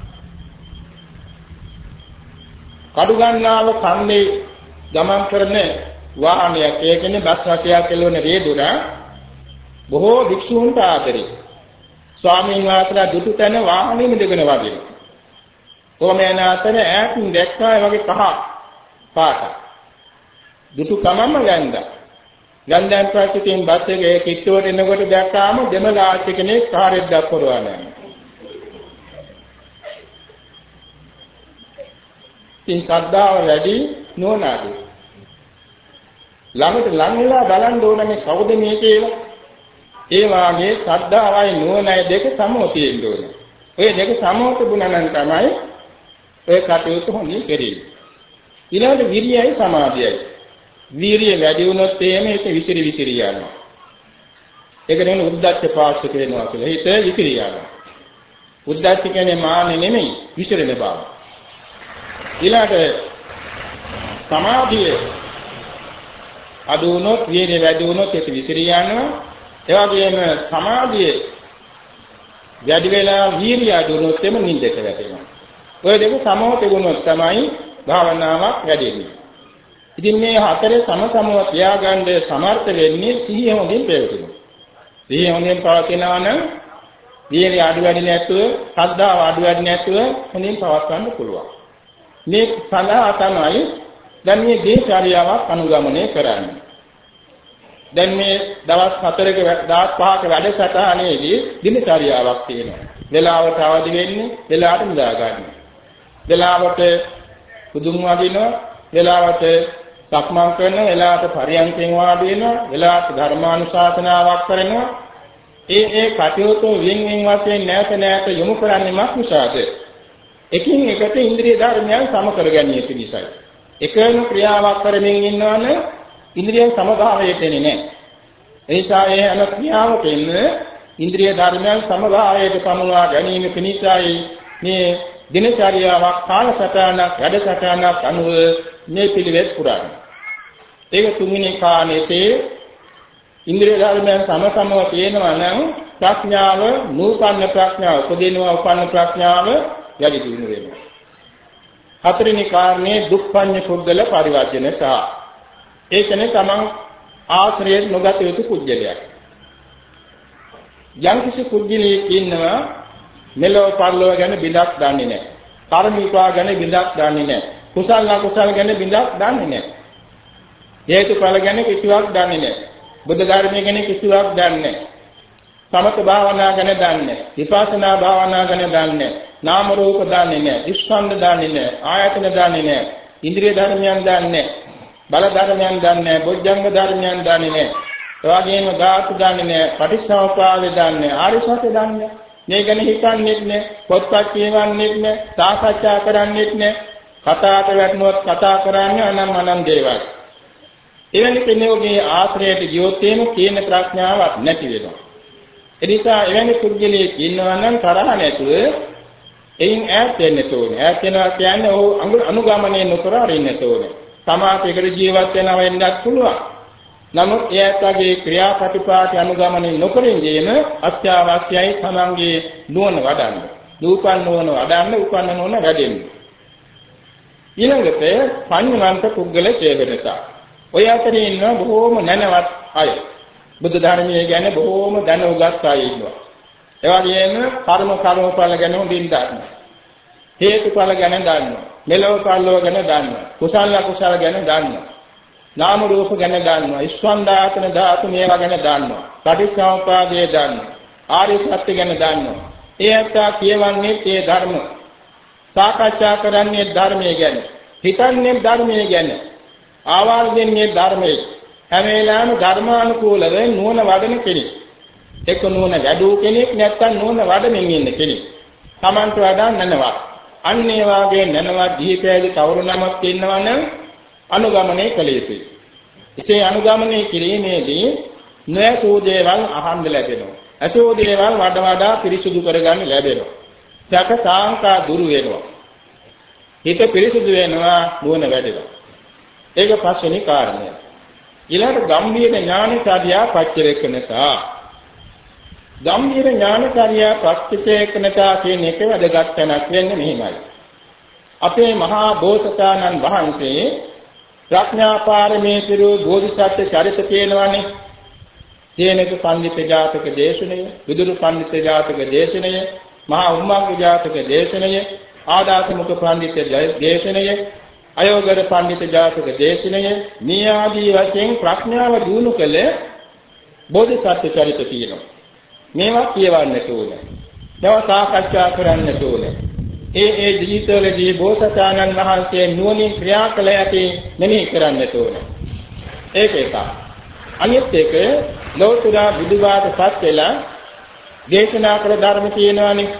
කඩුගන්නාව කන්නේ ගමන් කරන වාහනයක් ඒ කියන්නේ බස් රථයක් කෙලවන රේදුර බොහෝ භික්ෂූන්ට ආදරේ. ස්වාමීන් වහන්සේලා දුටු තැන වාහනේ මිදගෙන වදිනවා. කොහොමද අතර ඈතින් දැක්කා වගේ කහ පාට. දුටු කමම ගන්නවා. ගන්ධයන් පස්සේ බස් එකේ කිට්ටුවට එනකොට දැක්කාම දෙමළ ආච්චි කෙනෙක් කාර්යයක් දක්වනවා නෑ. ඉතින් ශ්‍රද්ධාව වැඩි නෝනාදු. ළඟට ලං වෙලා බලන්න ඕනේ කවුද මේ කියලා. ඒ වාගේ ශ්‍රද්ධාවයි නෝනයි දෙක සමව තියෙන්න ඕනේ. ඔය දෙක සමව තිබුණා නම් තමයි ඔය කටයුතු හොඳින් කෙරෙන්නේ. ඊළඟට විරියයි සමාධියයි. වීරිය වැඩි වුණොත් එහෙම ඒක විසිරි විසිරි යනවා. ඒක නෙවෙයි උද්දච්ච පාක්ෂික වෙනවා කියලා. හිත විසිරි යනවා. උද්දච්ච කියන්නේ මානෙ නෙමෙයි විසිරෙන බව. ඊළඟට සමාධිය අඩු වුණොත් වීරිය වැඩි වුණොත් ඒක විසිරි යනවා. ඒ වගේම සමාධිය වැඩි වෙලා වීරිය අඩු වුණොත් එම නිින්දට වැටෙනවා. ඔය දෙක සමව තිබුණොත් තමයි භාවනාවක් වැඩෙන්නේ. ඉතින් මේ හතරේ සමසමව තියාගන්න සමර්ථ වෙන්නේ සිහිය හොඳින් ප්‍රයෝජන. සිහිය හොඳින් පවතිනවා නම් වීර්ය අඩු වැඩි නැතුව, ශ්‍රද්ධාව අඩු වැඩි නැතුව හොඳින් පවත්වන්න පුළුවන්. මේ සඳහා තමයි දැන් මේ දිනචර්යාවක් අනුගමනය කරන්නේ. දැන් මේ දවස් හතරක දවස් පහක වැඩසටහනේදී දිනචර්යාවක් තියෙනවා. වෙලාවට අවදි වෙන්නේ, වෙලාවට නිදා ගන්න. වෙලාවට බුදුන් වදිනවා, වෙලාවට සක්මන් කරනවා, වෙලාවට පරියන්කෙන් වාඩි වෙනවා, වෙලාවට ධර්මානුශාසනාවක් කරනවා. ඒ ඒ කටයුතු වින් වින් වශයෙන් නැවත නැවත යොමු කරන්නේ මක් නිසාද? එකින් එකට ඉන්ද්‍රිය ධර්මයන් සම කර ගැනීම පිණිසයි. එකම ක්‍රියාවක් කරමින් ඉන්නවනම් ඉන්ද්‍රිය සමභාවයට එන්නේ නැහැ. ඒ නිසා ඒ හැම ක්‍රියාවකින්ම ඉන්ද්‍රිය ධර්මයන් සමභාවයට පමුණවා ගැනීම පිණිසයි මේ දිනචර්යාවක් කාලසටහනක් වැඩසටහනක් අනුව මේ පිළිවෙත් පුරන්නේ. ඒක තුන්වෙනි කාණේදී ඉන්ද්‍රිය ධර්මයන් සමසමව තියෙනවා නම් ප්‍රඥාව නූපන්න ප්‍රඥාව උපදිනවා උපන්න ප්‍රඥාව යටි දිනු වෙනවා. හතරවෙනි කාරණේ දුක්ඛඤ්ඤ පුද්ගල පරිවර්ජනතා. ඒ කියන්නේ තමන් ආශ්‍රයෙන් නොගත යුතු පුද්ගලයෙක්. යම්කිසි පුද්ගලයෙක් ඉන්නවා මෙලොව පරලොව ගැන බිඳක් දන්නේ නැහැ. කර්මිකා ගැන බිඳක් දන්නේ නැහැ. කුසල අකුසල ගැන බිඳක් දන්නේ නැහැ. හේතුඵල ගැන කිසිවක් දන්නේ නැහැ. බුද්ධ ධර්මයේ ගැන කිසිවක් දන්නේ නැහැ. සමත භාවනා ගැන දන්නේ නැහැ. විපස්සනා භාවනා ගැන දන්නේ නැහැ. නාම රූප දන්නේ නැහැ. ස්කන්ධ දන්නේ නැහැ. ආයතන දන්නේ නැහැ. ඉන්ද්‍රිය ධර්මයන් දන්නේ නැහැ. බල ධර්මයන් දන්නේ නැහැ. බොජ්ජංග ධර්මයන් දන්නේ නැහැ. ඒ වගේම ධාතු දන්නේ නැහැ. පටිච්චසමුප්පාද දන්නේ නැහැ. ආර්ය සත්‍ය දන්නේ නැහැ. මේ ගැන හිතන්නේ නැහැ. පොත්පත් කියවන්නේ නැහැ. සාකච්ඡා කරන්නේ නැහැ. කතාවට වැටුනොත් කතා කරන්නේ අනම් අනම් දේවල්. එවැනි කෙනෙකුගේ ආශ්‍රයයට ගියොත් එම කියන ප්‍රඥාවක් නැති වෙනවා. ඒ නිසා එවැනි පුද්ගලයෙක් ඉන්නවා නම් තරහ නැතුව එයින් ඈත් වෙන්න ඕනේ. ඈත් වෙනවා කියන්නේ ඔහු අනුගමනය නොකර අරින්න ඕනේ. සමාජයකට ජීවත් වෙනවා වෙන්නත් පුළුවන්. නමුත් එයාටගේ ක්‍රියාපටිපාටි අනුගමනය නොකරින් ජීන අත්‍යවශ්‍යයි තමන්ගේ නුවණ වඩන්න. දූපන් නුවණ වඩන්න, උපන්න නුවණ වැඩෙන්න. ඊළඟට පඤ්ඤවන්ත පුද්ගල ශේෂණතා. ඔය අතරේ ඉන්න බොහෝම නැනවත් අය. බුද්ධ ධර්මයේ ගැන බොහෝම දැන උගත් අය ඉන්නවා. ඒ වගේම කර්ම කර්මඵල ගැන හොඳින් දන්නවා. හේතුඵල ගැන දන්නවා. මෙලොව පරලොව ගැන දන්නවා. කුසල අකුසල ගැන දන්නවා. නාම රූප ගැන දන්නවා. ස්කන්ධායතන ධාතු මේවා ගැන දන්නවා. පටිච්චසමුප්පාදය දන්නවා. ආර්ය සත්‍ය ගැන දන්නවා. ඒ අත්තා කියවන්නේ ඒ ධර්ම. සාකච්ඡා කරන්නේ ධර්මයේ ගැන. හිතන්නේ ධර්මයේ ගැන. ආවාල් දෙන්නේ ධර්මයේ. හැම වෙලාවෙම ධර්මානුකූලව නුවණ වඩන කෙනෙක්. එක්ක නුවණ වැඩි කෙනෙක් නැත්නම් නුවණ වඩමින් ඉන්න කෙනෙක්. Tamanට වඩා නැනවා. අන්න ඒ වාගේ නැනවා දීපෑදී කවුරු නමක් ඉන්නවනම් අනුගමනය කළ යුතුයි. එසේ අනුගමනය කිරීමේදී නොඇසූ දේවල් අහන්න ලැබෙනවා. ඇසූ දේවල් වඩා වඩා පිරිසුදු කරගන්න ලැබෙනවා. සැක සාංකා දුරු වෙනවා. හිත පිරිසුදු වෙනවා, නුවණ වැඩෙනවා. ඒක පස්වෙනි කාරණය. ඊළඟ ගම්භීර ඥානචර්යා පච්චවේක්ෂණතා. ගම්භීර ඥානචර්යා පච්චවේක්ෂණතා කියන එක වැදගත් තැනක් වෙන්නේ මෙහිමයි. අපේ මහා බෝසතාණන් වහන්සේ ප්‍රඥා පාරමී පිරු බෝධිසත්ව චරිත කියනවානේ. සේනක පඬිත ජාතක දේශනය, විදුරු පඬිත ජාතක දේශනය, මහා උම්මංග ජාතක දේශනය, ආදාසමුඛ පඬිත දේශනය, අයෝගර පඬිත ජාතක දේශනය මේ ආදී වශයෙන් ප්‍රඥාව දිනු කළ බෝධිසත්ව චරිත තියෙනවා. මේවා කියවන්නට ඕනේ. මේවා සාකච්ඡා කරන්නට ඕනේ. ඒ ඒ ජීවිතවලදී බෝසතාණන් වහන්සේ නුවණින් ක්‍රියා කළ ඇති මෙනෙහි කරන්නට ඕනේ. ඒක එක. අනිත් එක ලෞතර බුදුබාටපත් වෙලා දේශනා කළ ධර්ම තියෙනවානේ.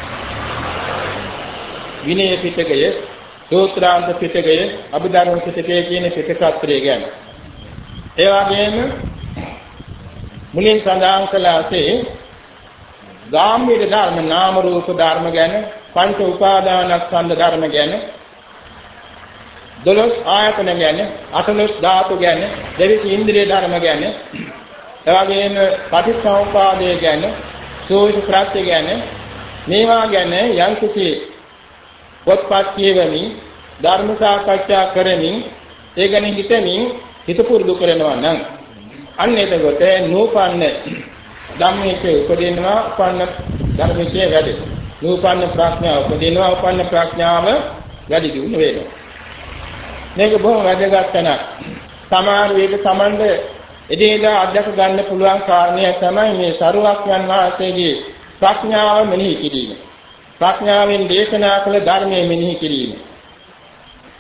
විනය පිටකය, සූත්‍රාන්ත පිටකය, අභිධර්ම පිටකය කියන පිටකත්‍රය ගැන. ඒ වගේම මුලින් සඳහන් කළාසේ ගාම්භීර ධර්ම, නාම රූප ධර්ම ගැන, පංච උපාදානස්කන්ධ ධර්ම ගැන, දොළොස් ආයතන ගැන, අටලොස් ධාතු ගැන, දෙවිසි ඉන්ද්‍රිය ධර්ම ගැන, එවැගේම පටිච්චසමුප්පාදය ගැන, සෝවිස ප්‍රත්‍ය ගැන, මේවා ගැන යම්කිසි පොත්පත් කියවමින්, ධර්ම සාකච්ඡා කරමින්, ඒ ගැන හිතමින් හිත පුරුදු කරනවා නම් අන්න එතකොට නූපන්න ධම්මයේ උපදිනවා, උපන්න ධර්මයේ වැඩෙනවා. නූපන්න ප්‍රඥාව උපදිනවා, උපන්න ප්‍රඥාව වැඩි දියුණු වෙනවා. මේක බොහොම වැදගත් තැනක්. සමහර විට Tamande එදිනෙදා අධ්‍යක් ගන්න පුළුවන් කාරණය තමයි මේ සරුවක්යන් වහන්සේගේ ප්‍රඥාව මෙනෙහි කිරීම. ප්‍රඥාවෙන් දේශනා කළ ධර්මයේ මෙනෙහි කිරීම.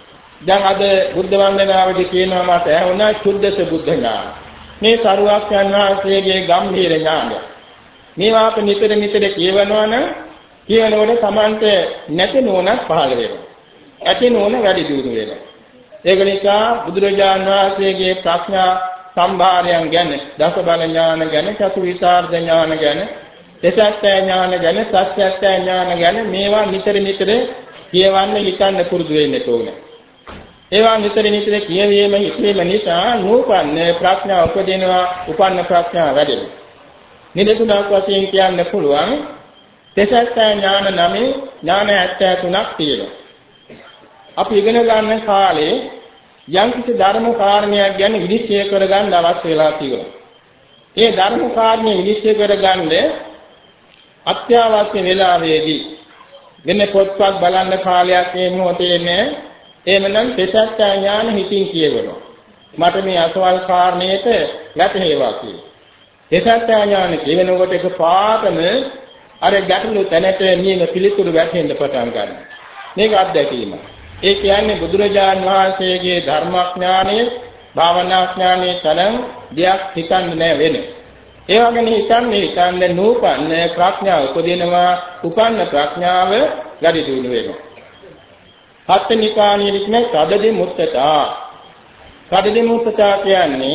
දැන් අද බුද්ධ වන්දනාවේදී කියනවා මට ඇහුණා සුද්ධස බුද්ධ ඥාන. මේ සරුවක්යන් වහන්සේගේ ගම්භීර ඥානය. මේවා අප නිතර නිතර කියවනවා නම් කියනකොට Tamante නැති නෝනක් පහළ වෙනවා. ඇති නෝන වැඩි දියුණු වෙනවා. ඒක නිසා බුදුරජාණන් වහන්සේගේ ප්‍රඥා සම්භාරයන් ගැන, දස බල ඥාන ගැන, චතු විසරද ඥාන ගැන, දසත්‍ය ඥාන ගැන, සත්‍යත්‍ය ඥාන ගැන මේවා නිතර නිතර කියවන්න හිතන්න පුරුදු වෙන්න ඕනේ. ඒවා නිතර නිතර කියවීම හිතීම නිසා නූපන්න ප්‍රඥාව උපදිනවා, උපන්න ප්‍රඥාව වැඩෙනවා. නිදසුනක් වශයෙන් කියන්න පුළුවන් දසත්‍ය ඥාන නමේ ඥාන හැත්තෑ තුනක් තියෙනවා. අපි ඉගෙන ගන්න කාලේ යම්කිසි ධර්ම කාරණයක් ගැන විනිශ්චය කරගන්න අවශ්‍ය වෙලා තියෙනවා. ඒ ධර්ම කාරණේ විනිශ්චය කරගන්න අත්‍යවශ්‍ය වෙලාවේදී වෙන පොත්පත් බලන්න කාලයක් මේ මොහොතේ නෑ. එහෙමනම් දසත්‍ය ඥාන හිතින් කියවනවා. මට මේ අසවල් කාරණේට වැටහෙවා කියලා. දසත්‍ය ඥාන කියවෙනකොට එකපාරටම අර ගැටලු තැනට නියම පිළිතුරු වැටෙන්න පටන් ගන්නවා. මේක අත්දැකීම. ඒ කියන්නේ බුදුරජාන් වහන්සේගේ ධර්මඥානය, භාවනාඥානයේ තරම් දෙයක් හිතන්න නෑ වෙන්නේ. ඒ වගේම හිතන්නේ හිතන්නේ නූපන්න ප්‍රඥාව උපදිනවා, උපන්න ප්‍රඥාව වැඩි දියුණු වෙනවා. හත්නිකාණී වික්නේ කඩදි මුත්තතා. කඩදි මුත්තතා කියන්නේ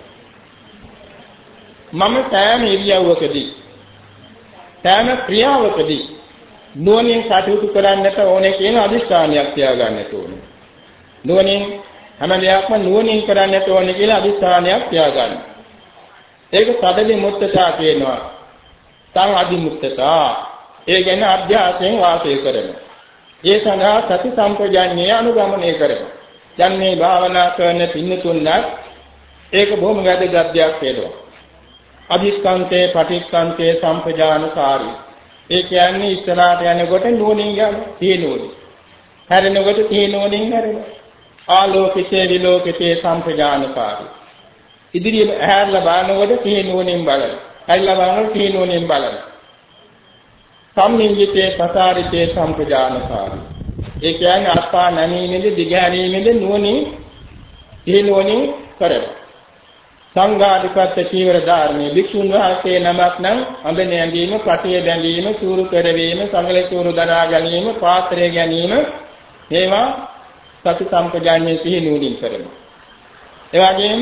මම සෑම ඉරියව්වකදී සෑම ක්‍රියාවකදී නුවණින් කටයුතු කරන්නට ඕනේ කියන අදිස්ථානයක් තියාගන්නට ඕනේ. නුවණින් හැම දෙයක්ම නුවණින් කරන්නට ඕනේ කියලා අදිස්ථානයක් තියාගන්න. ඒක සදදි මුත්තතා කියනවා. තම අදි මුත්තතා. ඒ කියන්නේ අධ්‍යාසයෙන් වාසය කරනවා. ඒ සඳහා සති සම්පජාඤ්ඤය අනුගමනය කරනවා. දැන් මේ භාවනා කරන පින්නතුන්වත් ඒක බොහොම වැදගත් දෙයක් වෙනවා. අභික්ඛන්තේ පටික්ඛන්තේ සම්පජානකාරී. ඒ කියන්නේ ඉස්සරහට යනකොට නුවණින් යන සීනුවණි. හැරෙනකොට සීනුවණින් හැරෙනවා. ආලෝකිතේ විලෝකිතේ සම්පජානකාරී. ඉදිරියට ඇහැරලා බලනකොට සීනුවණින් බලන. හැරිලා බලනකොට සීනුවණින් බලන. සම්මිංජිතේ පසාරිතේ සම්පජානකාරී. ඒ කියන්නේ අත්පා නැමීමේදී දිගහැරීමේදී නුවණින් සීනුවණින් කරනවා. සංඝාධිපත්‍ය චීවර ධාර්මයේ භික්ෂුන් වහන්සේ නමක් නම් අඳින ඇඳීම, පටිය බැඳීම, සූරු පෙරවීම, සංගල සූරු දරා ගැනීම, පාත්‍රය ගැනීම මේවා සති සම්පජාඤ්ඤයේ සිහි නුවණින් කරනවා. ඒ වගේම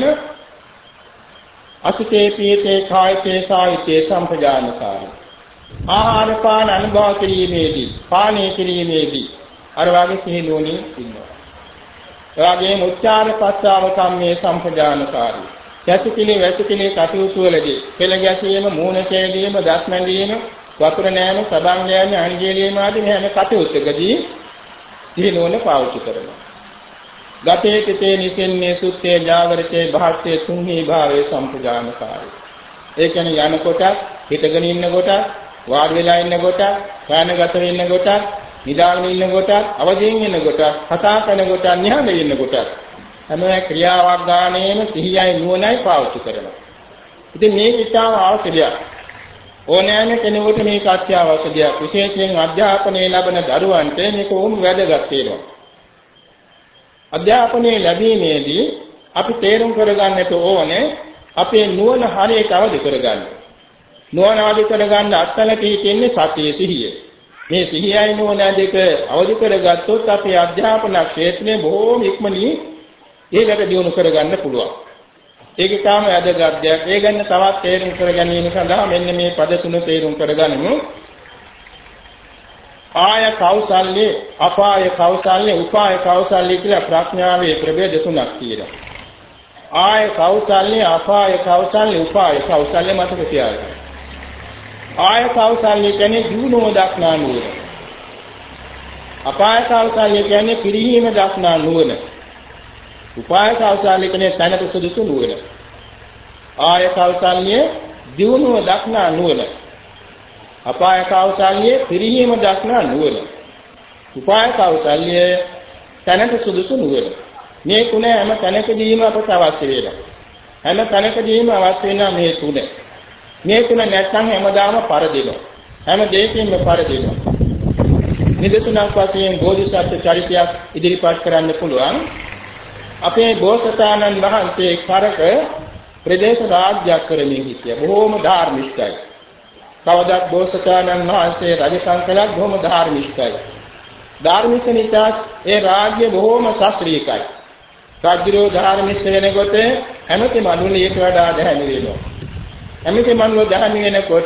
අසුතේ පීතේ කායිතේ සායිතේ සම්පජානකාරී. ආහාර පාන අනුභව කිරීමේදී, පානය කිරීමේදී අර වාගේ සිහි නුවණින් ඉන්නවා. ඒ වගේම උච්චාර පස්සාව කම්මේ සම්පජානකාරී. යසිකිලි වැසිකිලි කටයුතු වලදී පෙළ ගැසීම, මූණ සේදීම, දත් මැදීම, වතුර නෑම, සබන් නෑම, අණිජේලීම ආදී හැම කටයුත්තකදී සිහිනුවන පාවිච්චි කරනවා. ගතේ තිතේ නිසින්නේ සුත්තේ ජාගරිතේ භාස්තේ තුන්හි භාවයේ සම්පජානකාරී. ඒ කියන්නේ යනකොට, හිටගෙන ඉන්නකොට, වාඩි වෙලා ඉන්නකොට, කායනගත වෙන්නකොට, නිදාගෙන ඉන්නකොට, අවදියෙන් ඉන්නකොට, කතා කරනකොට, නිහඬ ඉන්නකොට හැම ක්‍රියාවක් ගානේම සිහියයි නුවණයි පාවිච්චි කරනවා. ඉතින් මේක ඉතාම අවශ්‍ය දෙයක්. ඕනෑම කෙනෙකුට මේක අත්‍යවශ්‍ය දෙයක්. විශේෂයෙන් අධ්‍යාපනය ලබන දරුවන්ට මේක උන් වැදගත් වෙනවා. අධ්‍යාපනය ලැබීමේදී අපි තේරුම් කරගන්නට ඕනේ අපේ නුවණ හරියට අවදි කරගන්න. නුවණ අවදි කරගන්න අත්හැරලා තියෙන්නේ සතිය සිහිය. මේ සිහියයි නුවණ දෙක අවදි කරගත්තොත් අපේ අධ්‍යාපන ක්ෂේත්‍රයේ බොහෝම ඉක්මනින් ඒකට දියුණු කරගන්න පුළුවන්. ඒක තාම වැදගත් දෙයක්. ඒ ගැන තවත් තේරුම් කර ගැනීම සඳහා මෙන්න මේ පද තුන තේරුම් කරගනිමු. ආය කෞසල්‍ය, අපාය කෞසල්‍ය, උපාය කෞසල්‍ය කියලා ප්‍රඥාවේ ප්‍රභේද තුනක් තියෙනවා. ආය කෞසල්‍ය, අපාය කෞසල්‍ය, උපාය කෞසල්‍ය මතක තියාගන්න. ආය කෞසල්‍ය කියන්නේ දිනුව දක්නා නුවණ. අපාය කෞසල්‍ය කියන්නේ පිරිහීම දක්නා නුවණ. උපාය කෞසල්‍ය කියන්නේ තැනට සුදුසු නුවණ. ආය කෞසල්‍ය දිනුව දක්නා නුවණ. අපාය කෞසල්‍ය පිරිහීම දක්නා නුවණ. උපාය කෞසල්‍ය තැනට සුදුසු නුවණ. මේ තුන හැම තැනකදීම අපට අවශ්‍ය වෙනවා. හැම තැනකදීම අවශ්‍ය වෙනා මේ තුන. මේ තුන නැත්නම් හැමදාම පරදිනවා. හැම දෙයකින්ම පරදිනවා. නිදසුනක් වශයෙන් බෝධිසත්ව චරිතයක් ඉදිරිපත් කරන්න පුළුවන්. අපේ බෝසතාණන් වහන්සේ කරක ප්‍රදේශ රාජ්‍යයක් කරමින් හිටියා. බොහෝම ධාර්මිකයි. කවදාත් බෝසතාණන් වහන්සේ රජකම් කළත් බොහෝම ධාර්මිකයි. ධාර්මික නිසා ඒ රාජ්‍ය බොහෝම ශාස්ත්‍රීයයි. රාජ්‍යෝ ධාර්මික වෙනකොට හැමති මනුල ඊට වඩා දැහැමි වෙනවා. හැමති මනුල දැහැමි වෙනකොට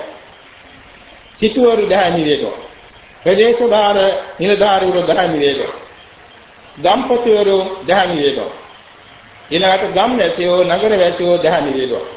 සිටුවරු දැහැමි වෙනවා. ප්‍රදේශ භාර නිලධාරීවරු දැහැමි වෙනවා. දම්පතිවරු දැහැමි වෙනවා. ඊළඟට ගම් වැසියෝ නගර වැසියෝ දැහැමි වෙනවා.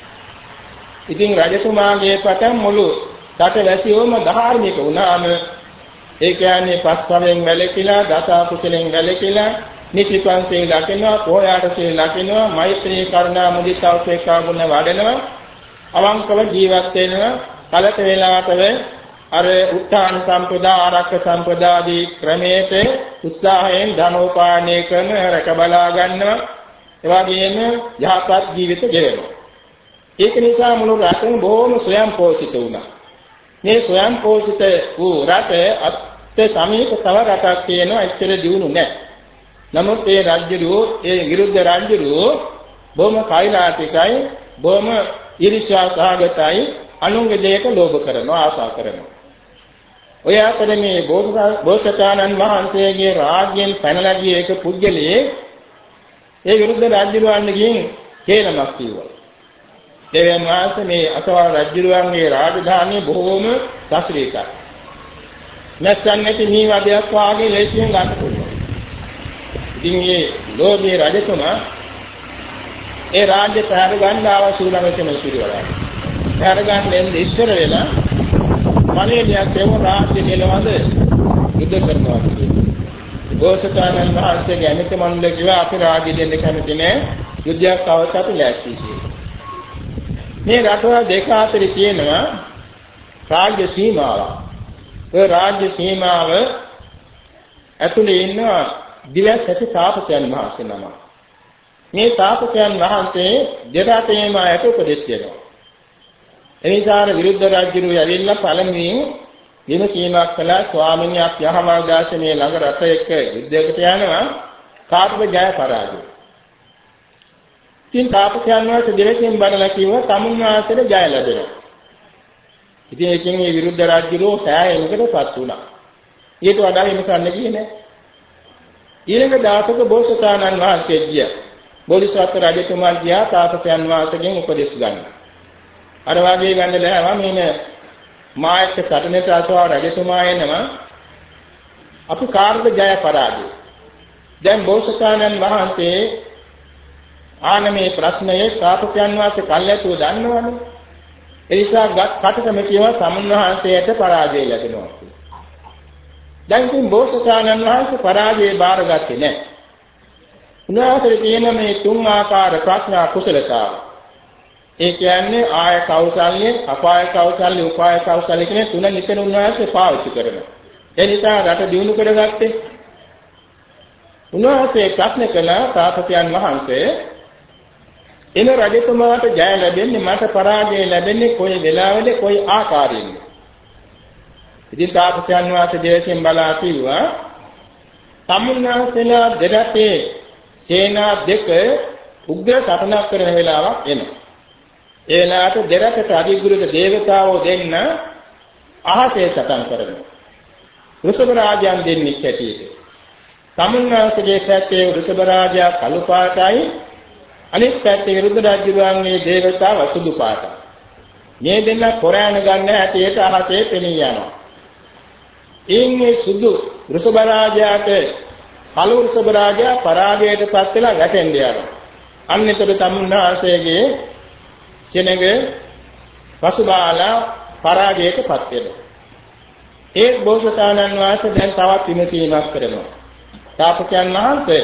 ඉතින් රජතුමාගේ පටන් මුළු රට වැසියෝම ධාර්මික වුණාම ඒ කියන්නේ පස්වවෙන් වැළකීලා දස කුසලෙන් වැළකීලා නිතිපන්සේ ලකිනවා පොයාටසේ ලකිනවා මෛත්‍රී කරුණා මුදිතා උපේක්ඛා ගුණ වඩනවා අවංකව ජීවත් වෙනවා කලක වේලාවකව අර උත්තාන සම්පදා ආරක්ෂක සම්පදාදී ක්‍රමයට උත්සාහයෙන් ධනෝපායනය කරන රැක බලා ගන්නවා එවාගෙම යහපත් ජීවිත ගෙවනවා. ඒක නිසා මුළු රටම බොහොම ස්වයං පෝෂිත වුණා. මේ ස්වයං පෝෂිත වූ රට අත් සමීප තව රටක් තියෙනවා එච්චර දියුණු නැහැ. නමුත් ඒ රාජ්‍යරුවෝ ඒ විරුද්ධ රාජ්‍යරුවෝ බොහොම කයිලාතිකයි බොහොම ඊර්ෂ්‍යා සහගතයි අනුන්ගේ දෙයක ලෝභ කරනවා ආශා කරනවා. ඔය අතරේ මේ බෝසතාණන් වහන්සේගේ රාජ්‍යයෙන් පැනලා ගිය එක පුද්ගලයේ ඒ විරුද්ධ රාජ්‍යරුවන්ගෙන් හේනමක් කිව්වා. දෙවියන් වහන්සේ මේ අසවල් රාජ්‍යරුවන්ගේ රාජධානිය බොහෝම ශාස්ත්‍රීයයි. නැත්නම් නැති මේ වදයක් වාගේ ලේසියෙන් ගන්න පුළුවන්. ඉතින් මේ ලෝභී රජතුමා ඒ රාජ්‍ය පැහැර ගන්න අවශ්‍ය ළඟටම පිළිවෙලයි. පැහැර ගන්න එන්නේ ඉස්සර වෙලා මලේලියක් තේම රාජ්‍ය නිලවද යුද්ධ කරනවා කියන්නේ. බෝසතාණන් වහන්සේගේ ඇමති මණ්ඩලය කිව්වා අපි රාජ්‍ය දෙන්න කැමති නෑ යුද්ධයක් අවසත් ලෑස්ති කියලා. මේ රටවල් දෙක අතර තියෙනවා රාජ්‍ය සීමාවක්. ඒ රාජ්‍ය සීමාව ඇතුලේ ඉන්න දිවස් ඇති තාපසයන් වහන්සේ නම. මේ තාපසයන් වහන්සේ දෙරටේම ඇත උපදෙස් දෙනවා. එනිසා විරුද්ධ රාජ්‍යරු යවිලා පළමුවෙන් විමසීමක් කළා ස්වාමීන් වහන්සේ යහමල් දාසනේ ළඟ රට එක්ක යුද්ධයකට යනවා කාටද ජය පරාජය. ඉතින් තාපසයන් වහන්සේ දෙවෙනින් බණලා කිව්වා තමුන් වහන්සේට ජය ලැබෙනවා. ඉතින් ඒකෙන් මේ විරුද්ධ රාජ්‍යරු සෑහෙනකටපත් වුණා. ඊට වඩා විමසන්න ගියේ නෑ. ඊළඟ දාසක බෝසතාණන් වහන්සේ ගියා. බෝධිසත්ව රජතුමා ගියා තාපසයන් වහන්සේගෙන් උපදෙස් ගන්න. අර වාගේ ගන්න ලෑවා මේ මායක සටනට අසවා රජතුමා එනවා. අපි කාර්ද ජය පරාජය. දැන් බෝසතාණන් වහන්සේ ආනමේ ප්‍රශ්නයේ තාපසයන් වහන්සේ කල්යතුව දන්නවනේ. ඒ නිසා ගත් කටකම කියව සමුන් වහන්සේට පරාජය ලැබෙනවා. දැන් ඉතින් බෝසතාණන් වහන්සේ පරාජය බාරගත්තේ නැහැ. උන්වහන්සේ කියන මේ තුන් ආකාර ප්‍රඥා කුසලතාව. ඒ කියන්නේ ආය කෞසල්‍ය, අපාය කෞසල්‍ය, උපාය කෞසල්‍ය කියන තුන නිතර උන්වහන්සේ පාවිච්චි කරනවා. ඒ නිසා රට දියුණු කරගත්තේ. උන්වහන්සේ ප්‍රශ්න කළ තාපසයන් වහන්සේ එන රජතුමාට ජය ලැබෙන්නේ මට පරාජය ලැබෙන්නේ කොයි වෙලාවෙද කොයි ආකාරයෙන්ද? ඉතින් තාපසයන් වහන්සේ දේශයෙන් බලා කිව්වා තමුන්වහන්සේලා දෙරටේ සේනා දෙක උග්‍ර සටනක් කරන වෙලාවක් එනවා. ඒ වෙලාවට දෙරටට අධිගුරුක දේවතාවෝ දෙන්න අහසේ සටන් කරනවා. ඍෂභ රාජයන් දෙන්නෙක් හැටියට. තමුන්වහන්සේගේ පැත්තේ ඍෂභ රාජයා කළු පාටයි අනිත් පැත්තේ විරුද්ධ රාජ්‍යරුවන්ගේ දේවතාව සුදු පාටයි. මේ දෙන්න කොරාන ගන්න හැටියට අහසේ පෙනී යනවා. ඉන්නේ සුදු ඍෂභ රාජයාට කළු ඍෂභ රාජයා පරාජයටපත් වෙලා වැටෙන්න යනවා. අන්නතර තමුන්වහන්සේගේ සෙනඟ පසුබාලා පරාජයටපත් වෙනවා. ඒ බෝසතාණන් වහන්සේ දැන් තවත් විමසීමක් කරනවා. තාපසයන් වහන්සේ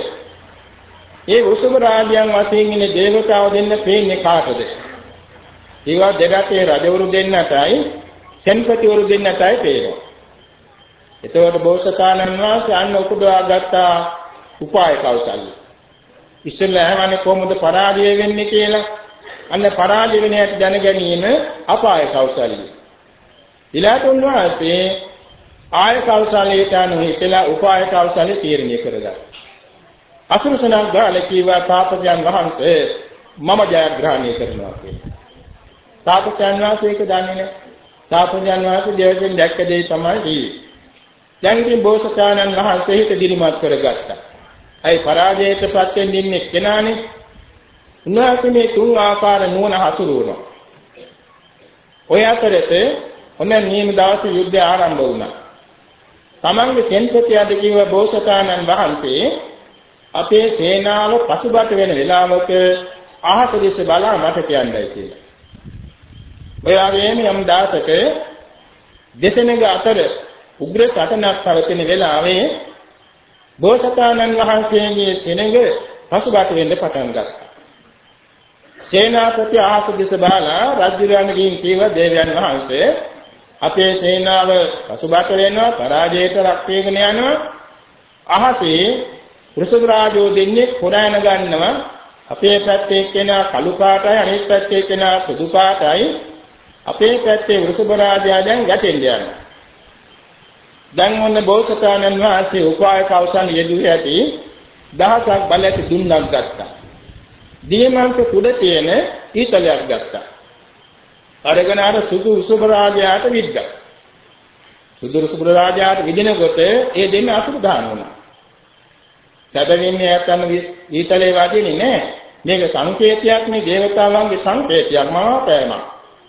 ඒ ඍෂභ රාජයන් වශයෙන් ඉන්න දේවතාව දෙන්න පේන්නේ කාටද? ඒවා දෙරටේ රජවරු දෙන්නටයි සෙන්පතිවරු දෙන්නටයි පේනවා. එතකොට බෝසතාණන් වහන්සේ අන්න උපදවා ගත්තා උපාය කෞසල්‍ය. ඉස්සෙල්ලා අහන්නේ කොහොමද පරාජය වෙන්නේ කියලා. අන්න පරාජය වෙන හැටි දැන ගැනීම අපාය කෞසල්‍ය. ඊළාට උන්වහන්සේ ආය කෞසලයට අනුව හිතලා උපාය කෞසලෙ තීරණය කරගත්තා. අසුරසනක් ගාලා කීවා තාපසයන් වහන්සේ මම ජයග්‍රහණය කරනවා කියලා. තාපසයන් වහන්සේ ඒක දන්නේ නැහැ. තාපසයන් වහන්සේ දේවයෙන් දැක්ක දේ තමයි දීවේ. දැන් ඉතින් බෝසතාණන් වහන්සේ හිත දිලිමත් කරගත්තා. අයි පරාජයට පත් වෙන්න ඉන්නේ කෙනානේ. උන්වහන්සේ මේ තුන් ආකාර නුවණ හසුරුවනවා. ඔය අතරේ ඔන්න නියම දවසේ යුද්ධය ආරම්භ වුණා. තමන්ගේ සෙන්පති අධ කිව්ව බෝසතාණන් වහන්සේ අපේ සේනාව පසුබට වෙන වෙලාවක අහස දිස බලා මට කියන්නයි කියලා. ඔය වගේම යම් දාසක දෙසෙනග අතර උග්‍ර සටනක් පවතින වෙලාවේ බෝසතාණන් වහන්සේගේ සෙනඟ පසුබට වෙන්න පටන් ගත්තා. සේනාපති අහස දිස බලා රජුරණගෙන් කීව දේවයන් වහන්සේ අපේ සේනාව පසුබට වෙනවා පරාජයට රක් වේගන යනවා අහසේ වෘෂභ රාජෝ දෙන්නේ කොරායන ගන්නවා අපේ පැත්තේ කෙනා කළු පාටයි අනිත් පැත්තේ කෙනා සුදු පාටයි අපේ පැත්තේ වෘෂභ රාජයා දැන් ගැටෙන්න යනවා. දැන් මොන බෝසතාණන් වහන්සේ උපාය කෞසල යෙදුවේ ඇති දහසක් බලයට දුන්නක් ගත්තා. දියමන්ත කුඩ තියෙන ඊතලයක් ගත්තා. අරගෙන අර සුදු වෘෂභ රාජයාට විද්දා. සුදු වෘෂභ රාජයාට විදිනකොට ඒ දෙන්න අසුරදාන වුණා. සැබවින්ම යත්තම ඊතලේ වදින්නේ නැහැ. මේක සංකේතයක් නේ දේවතාවන්ගේ සංකේතයක් මහාපෑමක්.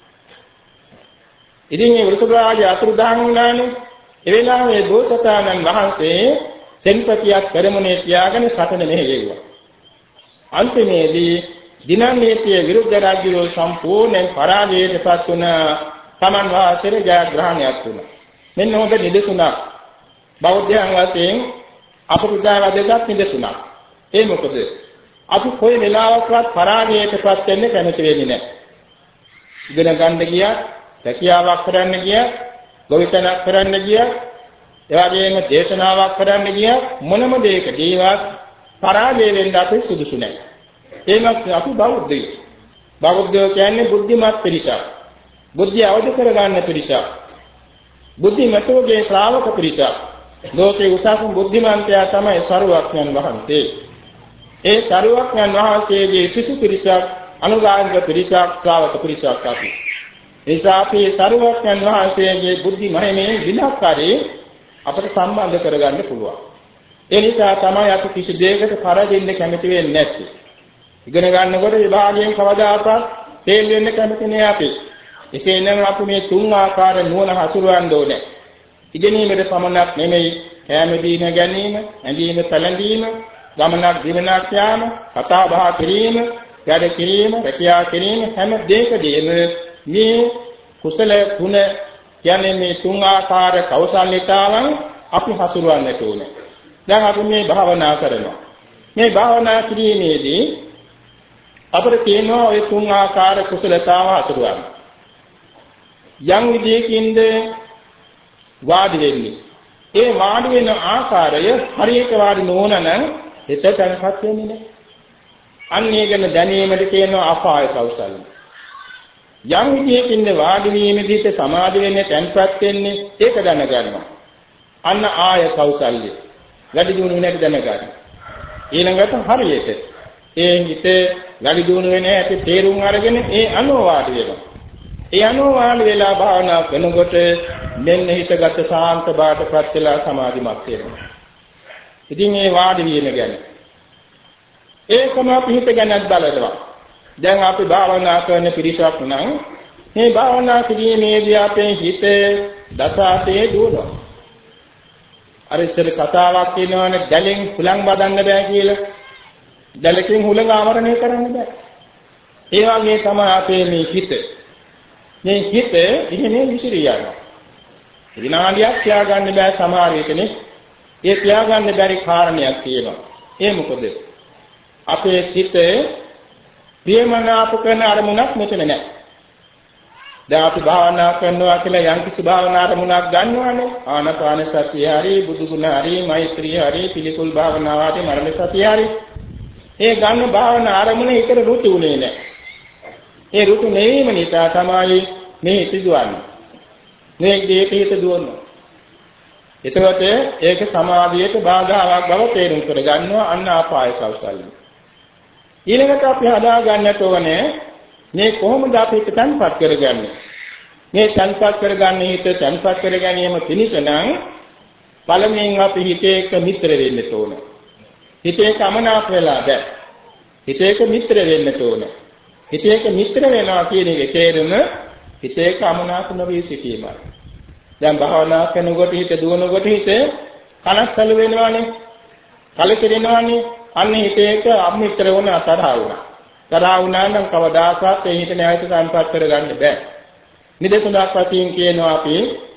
ඉතින් මේ වෘෂභ රාජයා අසුරදාන වුණානේ. ඒ වෙලාවේ බෝසතාණන් වහන්සේ සෙන්පතියක් පෙරමුණේ තියාගෙන සටන මෙහෙයුවා. අන්තිමේදී දිනන්නේතිය විරුද්ධ රාජ්‍යෝ සම්පූර්ණයෙන් පරාජයටපත් වුණ තමන් වහන්සේට ජයග්‍රහණයක් වුණා. මෙන්න හොඳ නිදසුණක්. බෞද්ධයන් වශයෙන් අපුරුදාව දෙකක් නිදසුණක්. ඒ මොකද? අපි කොයි වෙලාවකවත් පරාජයටපත් වෙන්න කැමති වෙන්නේ නැහැ. ඉගෙන ගන්න ගියා, රැකියාවක් කරන්න ගියා, ගොවිතැනක් කරන්න ගියා, ඒ වගේම දේශනාවක් කරන්න ගියා මොනම දෙයකදීවත් පරාජය වෙන්න අපි සුදුසු නැහැ. ඒමත් අපි බෞද්ධයෝ. බෞද්ධයෝ කියන්නේ බුද්ධිමත් පිරිසක්. බුද්ධිය අවදි කරගන්න පිරිසක්. බුද්ධිමතුගේ ශ්‍රාවක පිරිසක්. ලෝකේ උසස්ම බුද්ධිමන්තයා තමයි සරුවක්ඥන් වහන්සේ. ඒ සරුවක්ඥන් වහන්සේගේ සිසු පිරිසක්, අනුගාමික පිරිසක්, ශ්‍රාවක පිරිසක් අපි. එනිසා අපි සරුවක්ඥන් වහන්සේගේ බුද්ධි මහිමේ විලක්කාරී අපට සම්බන්ධ කරගන්න පුළුවන්. ඒ නිසා තමයි අපි කිසි දෙයකට පරදින්න කැමති වෙන්නේ නැත්තේ. ඉගෙන ගන්නකොට විභාගයෙන් කවදාකවත් තේල් වෙන්න කැමති නෑ අපි. එසේ නම් අපි මේ තුන් ආකාර නුවණ හසුරවන්න ඕනේ. ඉගෙනීමේ පමණක් නෙමෙයි, කැම දීන ගැනීම, ඇඳීම පැළඳීම, ගමනක් දිනනක් යාම, කතා බහ කිරීම, වැඩ කිරීම, රැකියාව කිරීම හැම දෙයකදීම මේ කුසල ගුණ කියන්නේ මේ තුන් ආකාර කෞසල්‍යතාවන් අපි හසුරවන්නට ඕනේ. දැන් අපි මේ භාවනා කරනවා. මේ භාවනා කිරීමේදී අපිට තියෙනවා ওই තුන් ආකාර කුසලතාව හසුරවන්න. යම් විදියකින්ද වාඩි වෙන්නේ. ඒ වාඩි වෙන ආකාරය හරියට වාඩි නොවන නම් හිත තැන්පත් වෙන්නේ නැහැ. අන්න ඒ ගැන දැනීමට කියනවා අපාය කෞසල්‍ය. යම් විදියකින්ද වාඩි වීමේදී සමාධි වෙන්නේ තැන්පත් වෙන්නේ ඒක දැනගන්නවා. අන්න ආය කෞසල්‍ය. වැඩි දියුණු වෙන හැටි දැනගන්න. ඊළඟට හරියට ඒ හිත වැඩි දියුණු වෙන හැටි තේරුම් අරගෙන ඒ අනුවාද වෙනවා. ඒ අනුවාද වෙලා භාවනා කරනකොට මෙන්න හිතගත සාන්ත බාටපත් වෙලා සමාධිමත් වෙනවා. ඉතින් මේ වාඩි වීම ගැන ඒකම අපි හිත ගැනත් බලනවා. දැන් අපි භාවනා කරන පිරිසක් නම් මේ භාවනා කිරීමේදී අපේ හිත දසාතේ දුවනවා. අර ඉස්සර කතාවක් කියනවනේ දැලෙන් හුලං බදන්න බෑ කියලා. දැලකින් හුලං ආවරණය කරන්න බෑ. ඒ වගේ තමයි අපේ මේ හිත. මේ හිත ඉන්නේ විසිරිය යනවා. විනාඩියක් තියාගන්න බෑ සමහර විටනේ. ඒ තියාගන්න බැරි කාරණයක් තියෙනවා. ඒ මොකද? අපේ සිත ප්‍රියමනාප කරන අරමුණක් මෙතන නැහැ. දැන් අපි භාවනා කරනවා කියලා යම් කිසි භාවනා අරමුණක් ගන්නවානේ. ආනාපාන සතිය හරි, බුදු ගුණ හරි, මෛත්‍රිය හරි, පිළිකුල් භාවනාව හරි, මරණ සතිය හරි. ඒ ගන්න භාවනා අරමුණ ඒකට රුචි උනේ නැහැ. ඒ රුචි නැවීම නිසා තමයි මේ හිත දුවන්නේ. මේ දෙයට හිත දුවනවා. එතකොට ඒක සමාධියට බාධාවක් බව තේරුම් කරගන්නවා අන්න ආපාය කෞසල්‍ය. ඊළඟට අපි හදා ගන්නට ඕනේ මේ කොහොමද අපි හිත තන්පත් කරගන්නේ? මේ තන්පත් කරගන්නේ හිත තන්පත් කර ගැනීම පිණිස නම් පළමුවෙන් අපි හිතේ එක මිත්‍ර වෙන්න ඕනේ. හිතේ සමනාප වෙලා බෑ. හිතේ එක මිත්‍ර වෙන්න ඕනේ. හිතේ එක මිත්‍ර වෙනවා කියන එකේ තේරුම හිතේ එක අමනාප නොවී සිටීමයි. දැන් භාවනා කරනකොට හිත දුවනකොට හිත කනස්සලු වෙනවානේ. කලකිරෙනවානේ. අන්න හිතේ එක අමිත්‍ර වුණ අතරහා වුණා. තරහා වුණා නම් කවදාකවත් ඒ හිත නැවත සම්පත් කරගන්න බෑ. නිදසුනක් වශයෙන් කියනවා අපි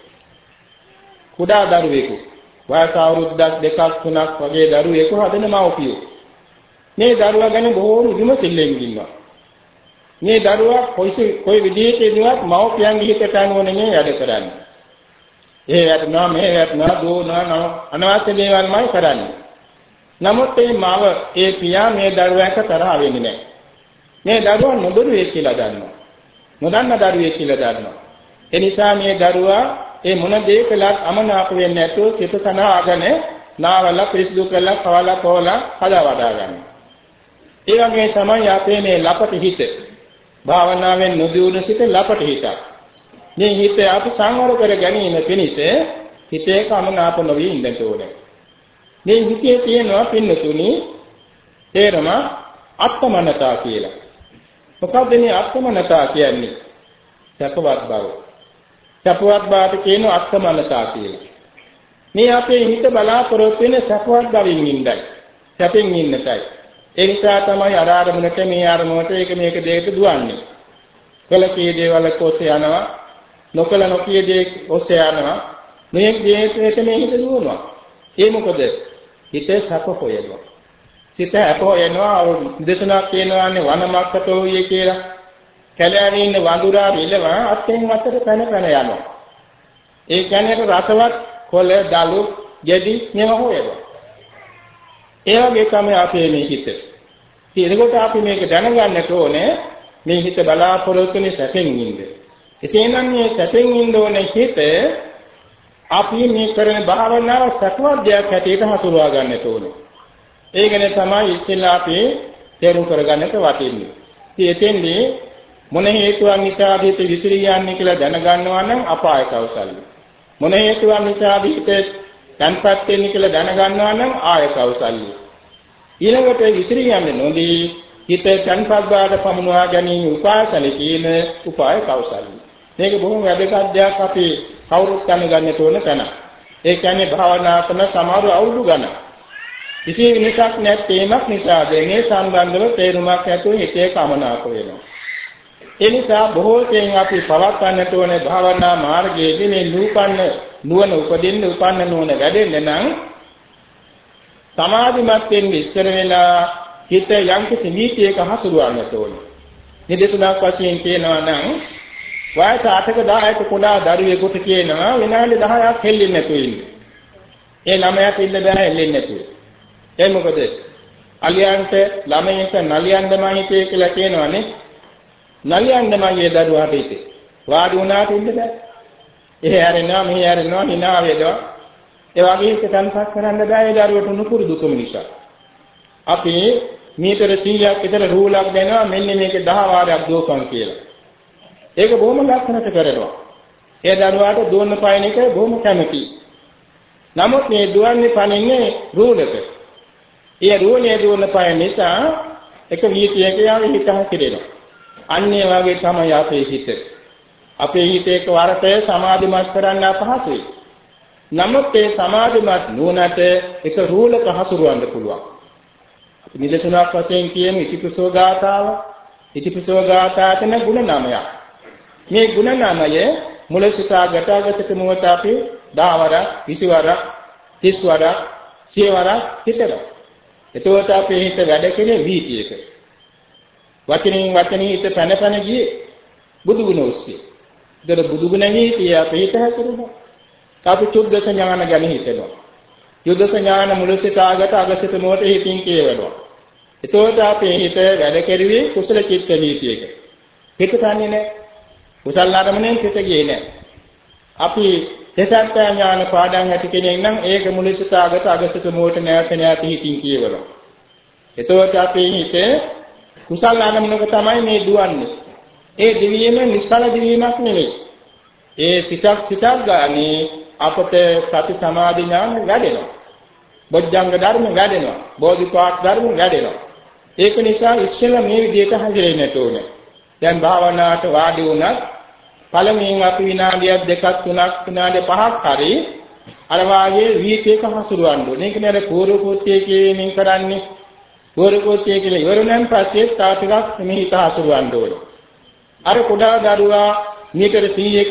කුඩා දරුවෙකු වයස අවුරුද්දක් දෙකක් තුනක් වගේ දරුවෙකු හදන මව්පියෝ. මේ දරුවා ගැන බොහෝම විමසිල්ලෙන් ඉන්නවා. මේ දරුවා කොයි කොයි විදිහකදවත් මව්පියන්ගේ හිතට අනුව නෙමෙයි වැඩ කරන්නේ. ඒ යටනවා මේ යටනවා දෝනවා අනවශ්‍ය දේවල්මයි කරන්නේ. නමුත් මේ මව ඒ පියා මේ දරුවාට තරහ වෙන්නේ නැහැ. මේ දරුවා නොදරුවේ කියලා දන්නවා. නොදන්න දරුවෙක් කියලා දන්නවා. ඒ නිසා මේ දරුවා ඒ මොන දේ කළත් අමනාප වෙන්නේ නැතුව චිතසනාගෙන නාවල පිරිසිදු කරලා කවලා පොවලා හදා වඩා ගන්නවා. ඒ වගේ තමයි අපේ මේ ලපට හිත. භාවනාවෙන් නොදියුණු සිට ලපට හිතක්. මේ හිත අපි සංවර කර ගැනීම පිණිස හිතේ කමනාප නොවී ඉන්න ඕනේ. මේ හිතේ තියෙනවා පින්නතුනි තේරම අත්මනතා කියලා. මොකක්ද මේ අත්මනතා කියන්නේ? සැපවත් බව. සැපවත් බවට කියන අත්මනතා කියලා. මේ අපේ හිත බලාපොරොත්තු වෙන සැපවත් බවින් ඉන්නයි. සැපෙන් ඉන්නටයි. ඒ නිසා තමයි අර ආරමුණට මේ ආරමුණට ඒක මේක දෙයට දුවන්නේ. කල කී දේවල් ඔස්සේ යනවා. නොකල නොකිය දේ ඔස්සේ යනවා. මේ දේට මේ හිත දුවනවා. ඒ මොකද? හිත සැප හොයනවා. සිත අප හොයනවා නිදසුනක් කියනවානේ වනමක්කතෝයේ කියලා. කැලෑවේ ඉන්න වඳුරා විලවා අත්ෙන් අතට පැන පැන යනවා. ඒ කියන්නේ රසවත් කොළ දලු ගෙඩි මේව හොයනවා. ඒ වගේ තමයි අපේ මේ හිත. ඒකට අපි මේක දැනගන්නට ඕනේ මේ හිත බලාපොරොත්තු වෙන සැපෙන් ඉන්න. එසේනම් මේ සැපෙන් ඉන්න ඕනේ හිත අපි මේ කරන භාවනාව සත්වයක් හැටියට හසුරුවා ගන්නට ඕනේ. ඒ ගැන තමයි ඉස්සෙල්ලා අපි තේරුම් කරගන්නට වටින්නේ. ඉතින් එතෙන්දී මොන හේතුවක් නිසා හිත විසිරී යන්නේ කියලා දැනගන්නවා නම් අපාය කෞසල්‍ය. මොන හේතුවක් නිසා හිත තන්පත් වෙන්නේ කියලා දැනගන්නවා නම් ආය කෞසල්‍ය. ඊළඟට විසිරී යන්නේ නොදී හිත තන්පත් බවට පමුණවා ගැනීම උපාසන කියන උපාය කෞසල්‍ය. මේක බොහොම වැදගත් දෙයක් අපි කවුරුත් දැනගන්නට ඕන තැන. ඒ කියන්නේ භාවනා කරන සමහර අවුරුදු ගණන්. කිසි වෙනසක් නැත්ේමක් නිසා දෙන්නේ සම්බන්ධව තේරුමක් නැතුව හිතේ කමනාප වෙනවා. ඒ නිසා බොහෝ සෙයින් අපි පවත්වන්නට ඕනේ භාවනා මාර්ගයේදී මේ නූපන්න නුවණ උපදින්න උපන්න නුවණ වැඩෙන්න නම් සමාධිමත් වෙන්න ඉස්සර වෙලා හිත යම්කිසි නීතියක හසුරුවන්නට ඕනේ. නිදසුනක් වශයෙන් කියනවා නම් වයස අටක දහයක කුඩා දරුවෙකුට කියනවා විනාඩි දහයක් හෙල්ලෙන්නේ නැතුව ඉන්න. ඒ ළමයාට ඉන්න බෑ හෙල්ලෙන්නේ නැතුව. ඒ මොකද? අලියන්ට ළමයින්ට නලියන්නමයි හිතේ කියලා කියනවනේ. නලියන්නමයි ඒ දරුවාට හිතේ. වාඩි වුණාට ඉන්න බෑ. එහෙ හැරෙනවා මෙහෙ හැරෙනවා hina වේදවා. ඒ වගේ එක තන්පත් කරන්න බෑ ඒ දරුවට නුපුරුදුකම නිසා. අපි මීටර සීයක් විතර රූලක් දෙනවා මෙන්න මේක දහ වාරයක් දුවපන් කියලා. ඒක බොහොම ලක්ෂණට කරනවා. ඒ දරුවාට දුවන්න පයින් එක බොහොම කැමතියි. නමුත් මේ දුවන්නේ පනින්නේ රූලක. ඒ රූලේ දුවන්න පයින් නිසා එක වීතියක යාගේ හිත හැසිරෙනවා. අන්න ඒ වගේ තමයි අපේ හිත. අපේ හිතේක වරතේ සමාධිමත් කරන්න අපහසුයි. නමුත් ඒ සමාධිමත් නුවණට එක රූලක හසුරවන්න පුළුවන්. අපි නිදසුනක් වශයෙන් කියමු ඉතිපිසෝ ගාථාව. ඉතිපිසෝ ගාථාතන ගුණ නාමයක්. මේ ගුණ නාමය මුල සිතා ගැටාගසක මොහොත අපි දහ වරක්, විසි වරක්, තිස් වරක්, සිය වරක් හිතනවා. එතකොට අපේ හිත වැඩ කෙරේ වීතියක. වචනින් වචනින් හිත පැන පැන ගියේ බුදු ගුණ ඔස්සේ. ඒතර බුදු ගුණ නීතිය අපේ හිත හැසිරෙනවා. අපි චුද්දස ඥාන ගැන හිතනවා. යුද්ධ ඥාන මුල සිතා ගැටාගසක මොහොත හිතින් කියවනවා. එතකොට අපේ හිත වැඩ කෙරුවේ කුසල චිත්ත නීතියක. හිත තන්නේ නැහැ. කුසල ආරමණයෙන් හිත ගියේ නැහැ. අපි දසත්‍ය ඥාන පාඩම් ඇති කෙනෙක් නම් ඒක මුලිසිතාගත අගසිත මොහොත නැවත නැවත හිතින් කියවනවා. එතකොට අපේ හිතේ කුසල අරමුණක තමයි මේ දුවන්නේ. ඒ දිවීම නිෂ්ඵල දිවීමක් නෙවෙයි. ඒ සිතක් සිතක් ගානේ අපට සති සමාධි ඥාන වැඩෙනවා. බොජ්ජංග ධර්ම වැඩෙනවා. බෝධිපාක් ධර්ම වැඩෙනවා. ඒක නිසා ඉස්සෙල්ලා මේ විදිහට හැසිරෙන්නට ඕනේ. දැන් භාවනාවට වාඩි වුණත් පළමුවෙන් අපි විනාඩියක් දෙකක් තුනක් විනාඩි පහක් හරි අර වාගේ වීකේක හසුරවන්න ඕනේ. ඒක නේද පූර්ව කෘත්‍යයේ කියමින් කරන්නේ. පූර්ව කෘත්‍යයේ කියලා ඉවරුනන් පස්සේ තා ටිකක් මේ හිත හසුරවන්න ඕනේ. අර කුඩා දරුවා මීටර සීයක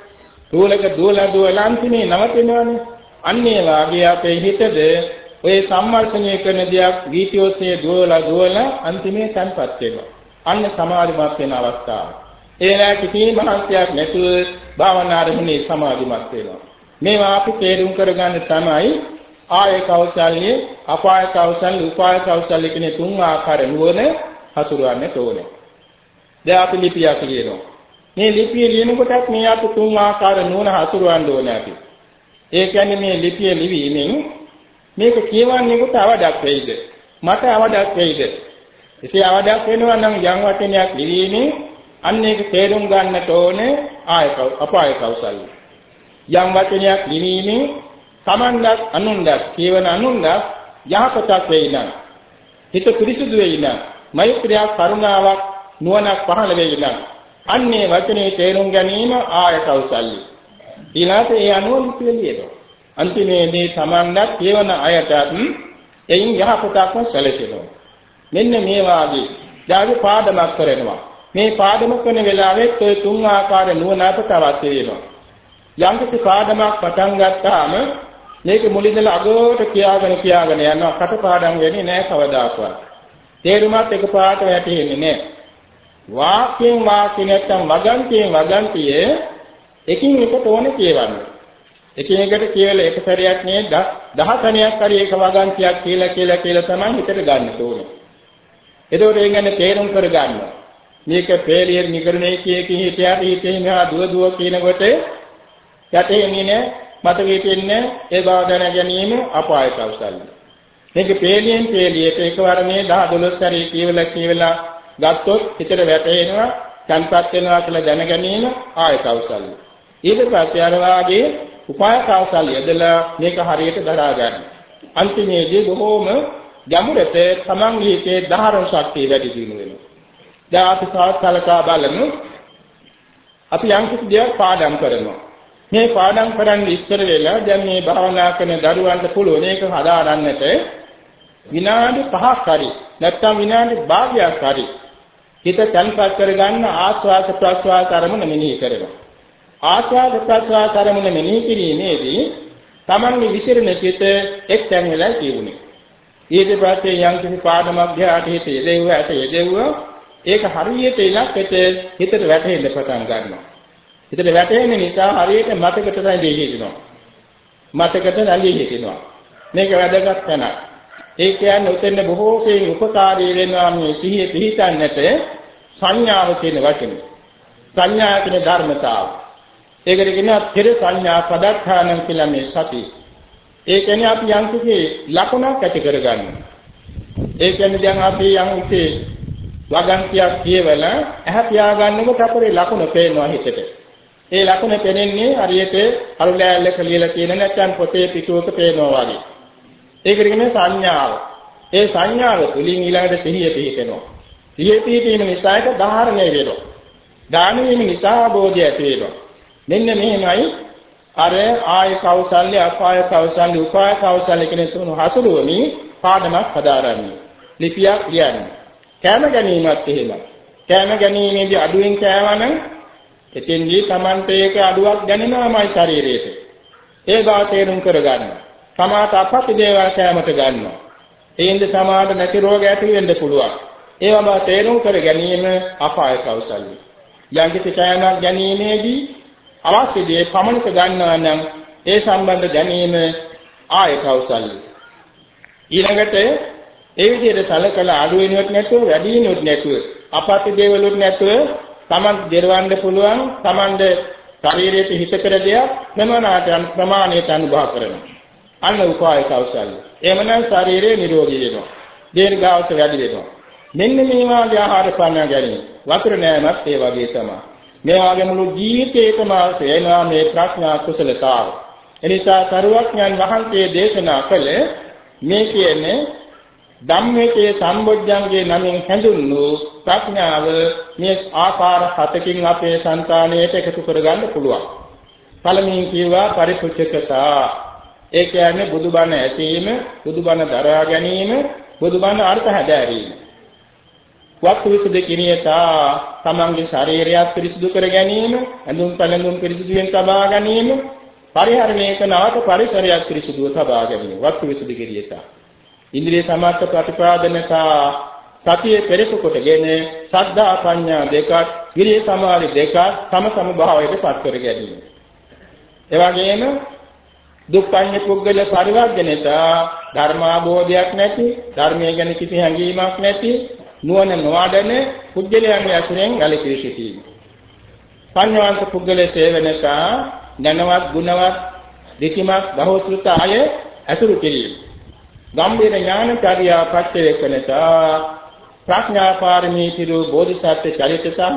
දුවලක දුවලා දුවලා අන්තිමේ නවතිනවනේ. අන්න ඒ වාගේ අපේ හිතද ඔය සම්මර්ෂණය කරන දියක් වීතියෝසේ දුවලා දුවලා අන්තිමේ තන්පත් වෙනවා. අන්න සමාධිමත් වෙන අවස්ථාව. ඒලා කිසිම මහන්සියක් නැතුව භාවනාරෙහිනේ සමාධිමත් වෙනවා. මේවා අපි තේරුම් කරගන්න තමයි ආය කෞශල්‍ය, අපාය කෞශල්‍ය, උපාය කෞශල්‍ය කියන තුන් ආකාර නුවණ හසුරවන්නට ඕනේ. දැන් අපි ලිපියක් ලියනවා. මේ ලිපිය ලියනකොටත් මේ අපි තුන් ආකාර නුවණ හසුරවන්න ඕනේ අපි. ඒ කියන්නේ මේ ලිපිය ලිවීමෙන් මේක කියවන්නේ කොට අවඩක් වෙයිද? මට අවඩක් වෙයිද? එසේ අවඩක් වෙනවා නම් යම් වචනයක් ලිවීමෙන් අන්න ඒක තේරුම් ගන්නට ඕනේ ආය අපාය කෞශල්‍ය. යම් වචනයක් ලිවීමෙන් තමන්වත් අනුන්වත් කියවන අනුන්වත් යහපතක් වෙයි නම් හිත පිරිසුදු වෙයි නම් මෛත්‍රිය කරුණාවක් නුවණක් පහළ වෙයි නම් අන්නේ වචනේ තේරුම් ගැනීම ආය කෞශල්‍ය. ඊළාට ඒ අනුව පිළිලියනවා. අන්තිමේදී තමන්වත් කියවන අයටත් එයින් යහපතක්ම සැලසෙනවා. මෙන්න මේ වාගේ දාගේ පාඩමක් කරනවා. මේ පාඩම කරන වෙලාවෙත් ඔය තුන් ආකාර නුවණ අපට අවශ්‍ය වෙනවා. යම්කිසි පාඩමක් පටන් ගත්තාම මේක මුලින්දලා අගට කියාගෙන කියාගෙන යනවා. කටපාඩම් වෙන්නේ නැහැ කවදාකවත්. තේරුමත් එකපාරට වැටෙන්නේ නැහැ. වාක්‍යයෙන් වාක්‍ය නැත්තම් වගන්තියෙන් වගන්තියේ එකින් එකට ඕනේ කියවන්න. එකින් එකට කියලා එක සැරයක් නේ දහසණයක් හරි එක වගන්තියක් කියලා කියලා කියලා තමයි හිතට ගන්න ඕනේ. එතකොට ඒ කියන්නේ තේරුම් කරගන්න. මේක පෙළියෙ නිකරණේ කිය කී හිතයට හිතේ මෙහා දුව දුව කියනකොට යටෙන්නේ නැහැ මතකෙ හිටින්නේ ඒ බව දැන ගැනීම අපාය කෞශල්‍ය. මේක පෙළියෙන් පෙළියට එකවර මේ දහ දොළොස් සැරේ කියවලා කියවලා ගත්තොත් හිතට වැටෙනවා සංපත් වෙනවා කියලා දැන ගැනීම ආය කෞශල්‍ය. ඊට පස්සේ අර වාගේ උපාය කෞශල්‍ය යදලා මේක හරියට දරා ගන්න. අන්තිමේදී බොහෝම ගැඹුරට තමන් හිතේ ධාරණ ශක්තිය වැඩි දියුණු වෙනවා. දැන් අපි සාකච්ඡා බලමු. අපි යම් කිසි දෙයක් පාඩම් කරනවා. මේ පාඩම් කරන්න ඉස්සර වෙලා දැන් මේ භාවනා කරන දරුවන්ට පුළුවන් ඒක හදාගන්නට විනාඩි පහක් හරි නැත්නම් විනාඩි භාගයක් හරි හිත තැන්පත් කරගන්න ආස්වාද ප්‍රස්වාස අරමුණ මෙනෙහි කරනවා. ආස්වාද ප්‍රස්වාස අරමුණ මෙනෙහි කිරීමේදී තමන්ගේ විසිරෙන සිත එක් තැන් වෙලා කියුනේ. ඊට පස්සේ යම් කිසි පාඩමක් ධ්‍යානට හිත යෙදෙව්වා ඇත යෙදෙව්වා ඒක හරියට ඉලක්කයට හිතට වැටෙන්න පටන් ගන්නවා. හිතට වැටෙන නිසා හරියට මතකට රැඳී හිටිනවා. මතකට රැඳී හිටිනවා. මේක වැදගත් තැනක්. ඒ කියන්නේ උතෙන් බොහෝ සෙයින් උපකාරී වෙනවා මේ සිහිය පිහිටන්නට සංඥාව කියන වචනේ. සංඥා කියන ධර්මතාව. ඒකට කියනවා පෙර සංඥා පදත්තානම් කියලා මේ සති. ඒ කියන්නේ අපි යම්කිසි ලකුණක් ඇති කරගන්නවා. ඒ කියන්නේ දැන් අපි යම්කිසි වගන්තියක් කියවලා ඇහැ පියාගන්නකොට අපේ ලකුණ පේනවා හිතට. ඒ ලකුණ පෙනෙන්නේ හරියට අලු ලෑල්ලක ලියලා තියෙන නැත්නම් පොතේ පිටුවක පේනවා වගේ. ඒකට කියන්නේ සංඥාව. ඒ සංඥාව තුලින් ඊළඟට සිහිය පිහිටෙනවා. සිහිය පිහිටීම නිසා ඒක ධාරණය වෙනවා. ධාරණය වීම නිසා අවබෝධය ඇති වෙනවා. මෙන්න මෙහෙමයි අර ආය කෞශල්‍ය, අපාය කෞශල්‍ය, උපාය කෞශල්‍ය කියන තුන හසුරුවමින් පාඩමක් හදාරන්නේ. ලිපියක් ලියන්නේ. කැම ගැනීමත් එහෙමයි. කැම ගැනීමේදී අඩුවෙන් කෑවනම් එතෙන්දී Tamante එක අඩුවක් දැනෙනවාමයි ශරීරයට. ඒ බව තේරුම් කරගන්න. සමාත අපති දේවල් කැමට ගන්නවා. ඒින්ද සමාත නැති රෝග ඇති වෙන්න පුළුවන්. ඒවම තේරුම් කර ගැනීම අපාය කෞශල්‍ය. යම්කිසි කැමක් ගැනීමේදී අවශ්‍ය දේ පමණක ගන්නවා නම් ඒ සම්බන්ධ දැනීම ආය කෞශල්‍ය. ඊළඟට ඒ විදිහට සලකලා අඩු වෙනවත් නැතුව වැඩි වෙනවත් නැතුව අපත්‍ය දේවලුත් නැතුව Taman දෙරවන්න පුළුවන් Tamanද ශරීරයට හිත කර දෙයක් ප්‍රමාණයට ප්‍රමාණයට අනුභව කරනවා. අන්න උපාය කෞශල්‍ය. එමනම් ශරීරය නිරෝගී වෙනවා. දීර්ඝායුෂ වැඩි වෙනවා. මෙන්න මේ වාගේ ආහාර පාන ගැනීම. වතුර නෑමත් ඒ වගේ තමයි. මේ වාගේ මුළු ජීවිතේකම ආසෙනවා මේ ප්‍රඥා කුසලතාව. එනිසා සරුවඥන් වහන්සේ දේශනා කළේ මේ කියන්නේ ධම්මයේ සම්බොජ්ජංගේ නමින් හැඳුන්වූ ප්‍රඥාව මේ ආකාර හතකින් අපේ సంతාණයට එකතු කරගන්න පුළුවන්. පළමුවෙන් කියවා පරිපූර්ණකතා. ඒ කියන්නේ බුදුබණ ඇසීම, බුදුබණ දරා ගැනීම, බුදුබණ අර්ථ හැදෑරීම. වක්ඛ විසුද්ධි කිරියතා තමන්ගේ ශරීරයත් පිරිසිදු කර ගැනීම, ඇඳුම් පැළඳුම් පිරිසිදුවෙන් තබා ගැනීම, පරිහරණය කරනවට පරිසරයක් පිරිසිදුව තබා ගැනීම. වක්ඛ විසුද්ධි කිරියතා. ඉන්ද්‍රිය සමාර්ථ ප්‍රතිපාදනතා සතිය පෙරසු කොටගෙන ශ්‍රද්ධා ප්‍රඥා දෙකක්, විරිය සමාධි දෙකක් සම සම භාවයට පත් කර ගැනීම. ඒ වගේම දුක්ඛඤ්ඤ පුද්ගල පරිවර්ජනතා ධර්මාභෝධයක් නැති, ධර්මයේ ගැන කිසි හැඟීමක් නැති, නුවණ නොවඩන පුද්ගලයන්ගේ අසුරෙන් ගැලකී සිටීම. පඤ්ඤාන්ත පුද්ගල සේවනතා ධනවත්, ගුණවත්, දෙතිමත්, බහෝසෘත අය අසුරු කිරීම. ගම්බීර ඥානචර්යා පච්චවේකනතා ප්‍රඥා පාරමී පිරු බෝධිසත්ව චරිත සහ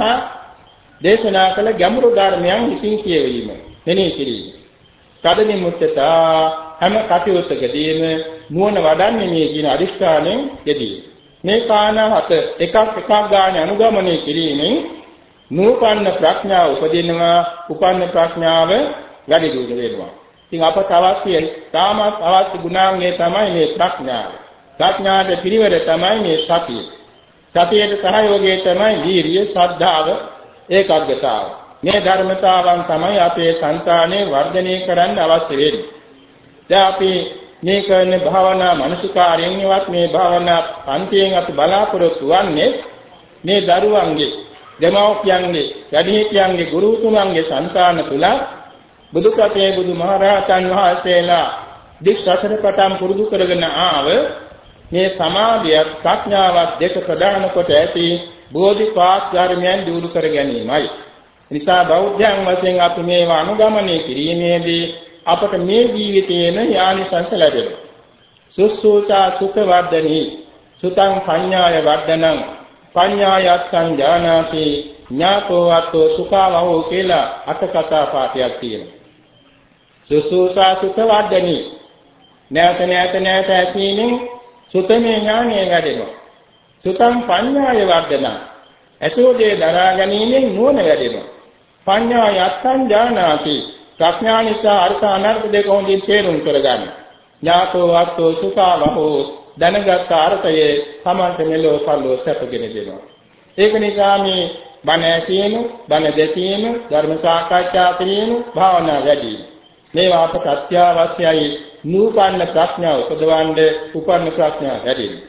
දේශනා කළ ගැඹුරු ධර්මයන් ඉතිං කියවීම, මෙනෙහි කිරීම. කඩනි මුත්තතා හැම කටයුත්තකදීම නුවණ වඩන්නේ මේ කියන අදිෂ්ඨානයෙන් යෙදී. මේ කාරණා හත එකක් එකක් ගානේ අනුගමනය කිරීමෙන් නූපන්න ප්‍රඥාව උපදිනවා, උපන්න ප්‍රඥාව වැඩි දියුණු වෙනවා. ඉතින් අපට අවශ්‍ය තාමත් අවශ්‍ය ගුණාංගය තමයි මේ ප්‍රඥාව. ප්‍රඥාවේ පිරිවර තමයි මේ සතිය. සතියේ සහයෝගය තමයි වීරිය, ශ්‍රද්ධාව, ඒකාග්‍රතාව. මේ ධර්මතාවන් තමයි අපේ సంతානේ වර්ධනය කරන්න අවශ්‍ය වෙන්නේ. දැන් අපි මේ කරන භාවනා මනසිකාරයෙන්වත් මේ භාවනා පන්තියෙන් අපි බලාපොරොත්තු වන්නේ මේ දරුවන්ගේ, දෙමව්පියන්ගේ, වැඩිහිටියන්ගේ, ගුරුතුමන්ගේ సంతාන තුල බුදුකසේ බුදුමහරහතන් වහන්සේලා දික්සසර පටන් පුරුදු කරගෙන ආව මේ සමාධිය ප්‍රඥාවත් දෙක ප්‍රදාන කොට ඇති බෝධිපාක් ධර්මයන් දියුණු කර ගැනීමයි. නිසා බෞද්ධයන් වශයෙන් අපි මේවා අනුගමනය කිරීමේදී අපට මේ ජීවිතයේම යානිසංස ලැබෙනවා. සුස්සෝසා සුඛ වර්ධනී සුතං පඤ්ඤාය වර්ධනං පඤ්ඤායස්සං ඥානාති ඥාතෝ අතෝ සුඛවහෝ කියලා අටකතා පාඨයක් තියෙනවා. සුස්සෝසා සුඛ වර්ධනී නැවත නැවත නැවත ඇසීමෙන් සුතමේ ඥානය වැඩෙනවා. සුතං පඤ්ඤාය වර්ධනං ඇසෝදේ දරා ගැනීමෙන් නුවණ වැඩෙනවා. පඤ්ඤායස්සං ඥානාති ප්‍රඥා නිසා අර්ථ අනර්ථ දෙක හොඳින් තේරුම් කරගන්න. ඥාතෝ අත්ෝ සුඛවහෝ දැනගත් අර්ථයේ සමන්ත මෙලෝ පල්ලෝ සැපගෙන දෙනවා. ඒක නිසා මේ බණ ඇසීම, බණ දෙසීම, ධර්ම සාකච්ඡා කිරීම, භාවනා වැඩි වීම මේවා අපට අත්‍යවශ්‍යයි. නූපන්න ප්‍රඥාව උපදවන්න උපන්න ප්‍රඥාව වැඩි වීම.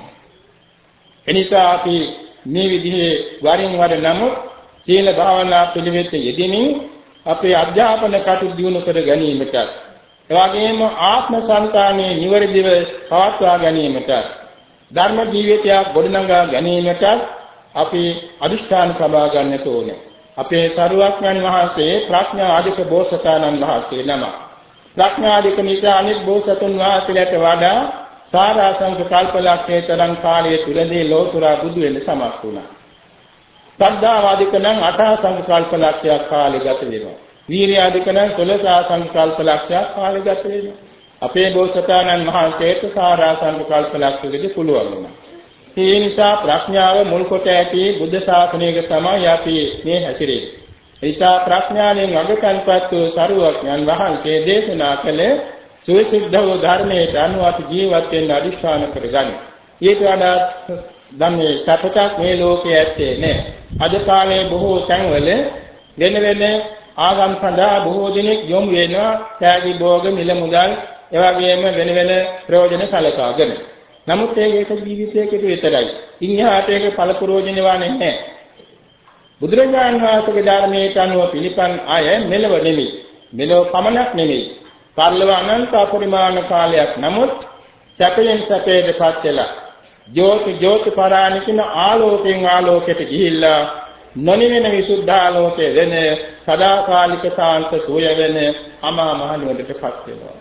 එනිසා අපි මේ විදිහේ වරින් වර නමුත් සීල භාවනා පිළිවෙත යෙදෙමින් අපේ අධ්‍යාපන කටයුතු දියුණු කර ගැනීමට, එවාගෙම ආත්ම සංකාණයේ නිවැරදිව පවත්වා ගැනීමට, ධර්ම ජීවිතයක් ගොඩනගා ගැනීමට අපි අදිෂ්ඨාන සබා ගන්නට ඕනේ. අපේ සරුවක්ඥන් වහන්සේ ප්‍රඥා ආධික බෝසතාණන් වහන්සේ නම. ප්‍රඥා ආධික නිසා අනිත් බෝසතුන් වහන්සේලාට වඩා සාරාංශක කල්පලක්ෂයේ තරම් කාලය තුලදී ලෝතුරා බුදු වෙන්න සමත් වුණා. සද්ධාවාදික නම් අටාසංක කල්පලක්ෂයක් කාලය ගත වෙනවා. වීර්යාදික නම් සොළොසාසංක කල්පලක්ෂයක් කාලය ගත වෙනවා. අපේ බෝසතාණන් වහන්සේට සාරාංශක කල්පලක්ෂයකදී පුළුවන් වුණා. ඒ නිසා ප්‍රඥාව මුල් කොට ඇති බුද්ධ ශාසනයක තමයි අපි මේ හැසිරෙන්නේ. ඒ නිසා ප්‍රඥාවෙන් අගතන්පත් වූ සරුවඥන් වහන්සේ දේශනා කළ සුවිසුද්ධ වූ ධර්මයට අනුව අපි ජීවත් වෙන්න අදිෂ්ඨාන කරගන්න. ඊට වඩා ධම්මේ සත්‍යයක් මේ ලෝකයේ ඇත්තේ නැහැ. අද කාලේ බොහෝ තැන්වල වෙන වෙන ආගම් සඳහා බොහෝ දෙනෙක් යොමු වෙනවා. ත්‍යාගී භෝග මිල මුදල් එවැගේම වෙන වෙන ප්‍රයෝජන සලකාගෙන. නමුත් ඒක ජීවිතයකට විතරයි. ඉන්හාට ඒක ඵල ප්‍රයෝජන වන්නේ නැහැ. බුදුරජාණන් වහන්සේගේ ධර්මයට අනුව පිළිපන් අය මෙලව නෙමෙයි. මෙලව පමණක් නෙමෙයි. පරිලව අනන්ත අපරිමාණ කාලයක් නමුත් සැපයෙන් සැපයටපත් වෙලා ජෝති ජෝති පරාණිකින ආලෝකයෙන් ආලෝකයට ගිහිල්ලා නොනිවෙන විසුද්ධාලෝකයේ වෙන සදාකාලික ශාන්ත සූය වෙන අමා මහ නිවනටපත් වෙනවා.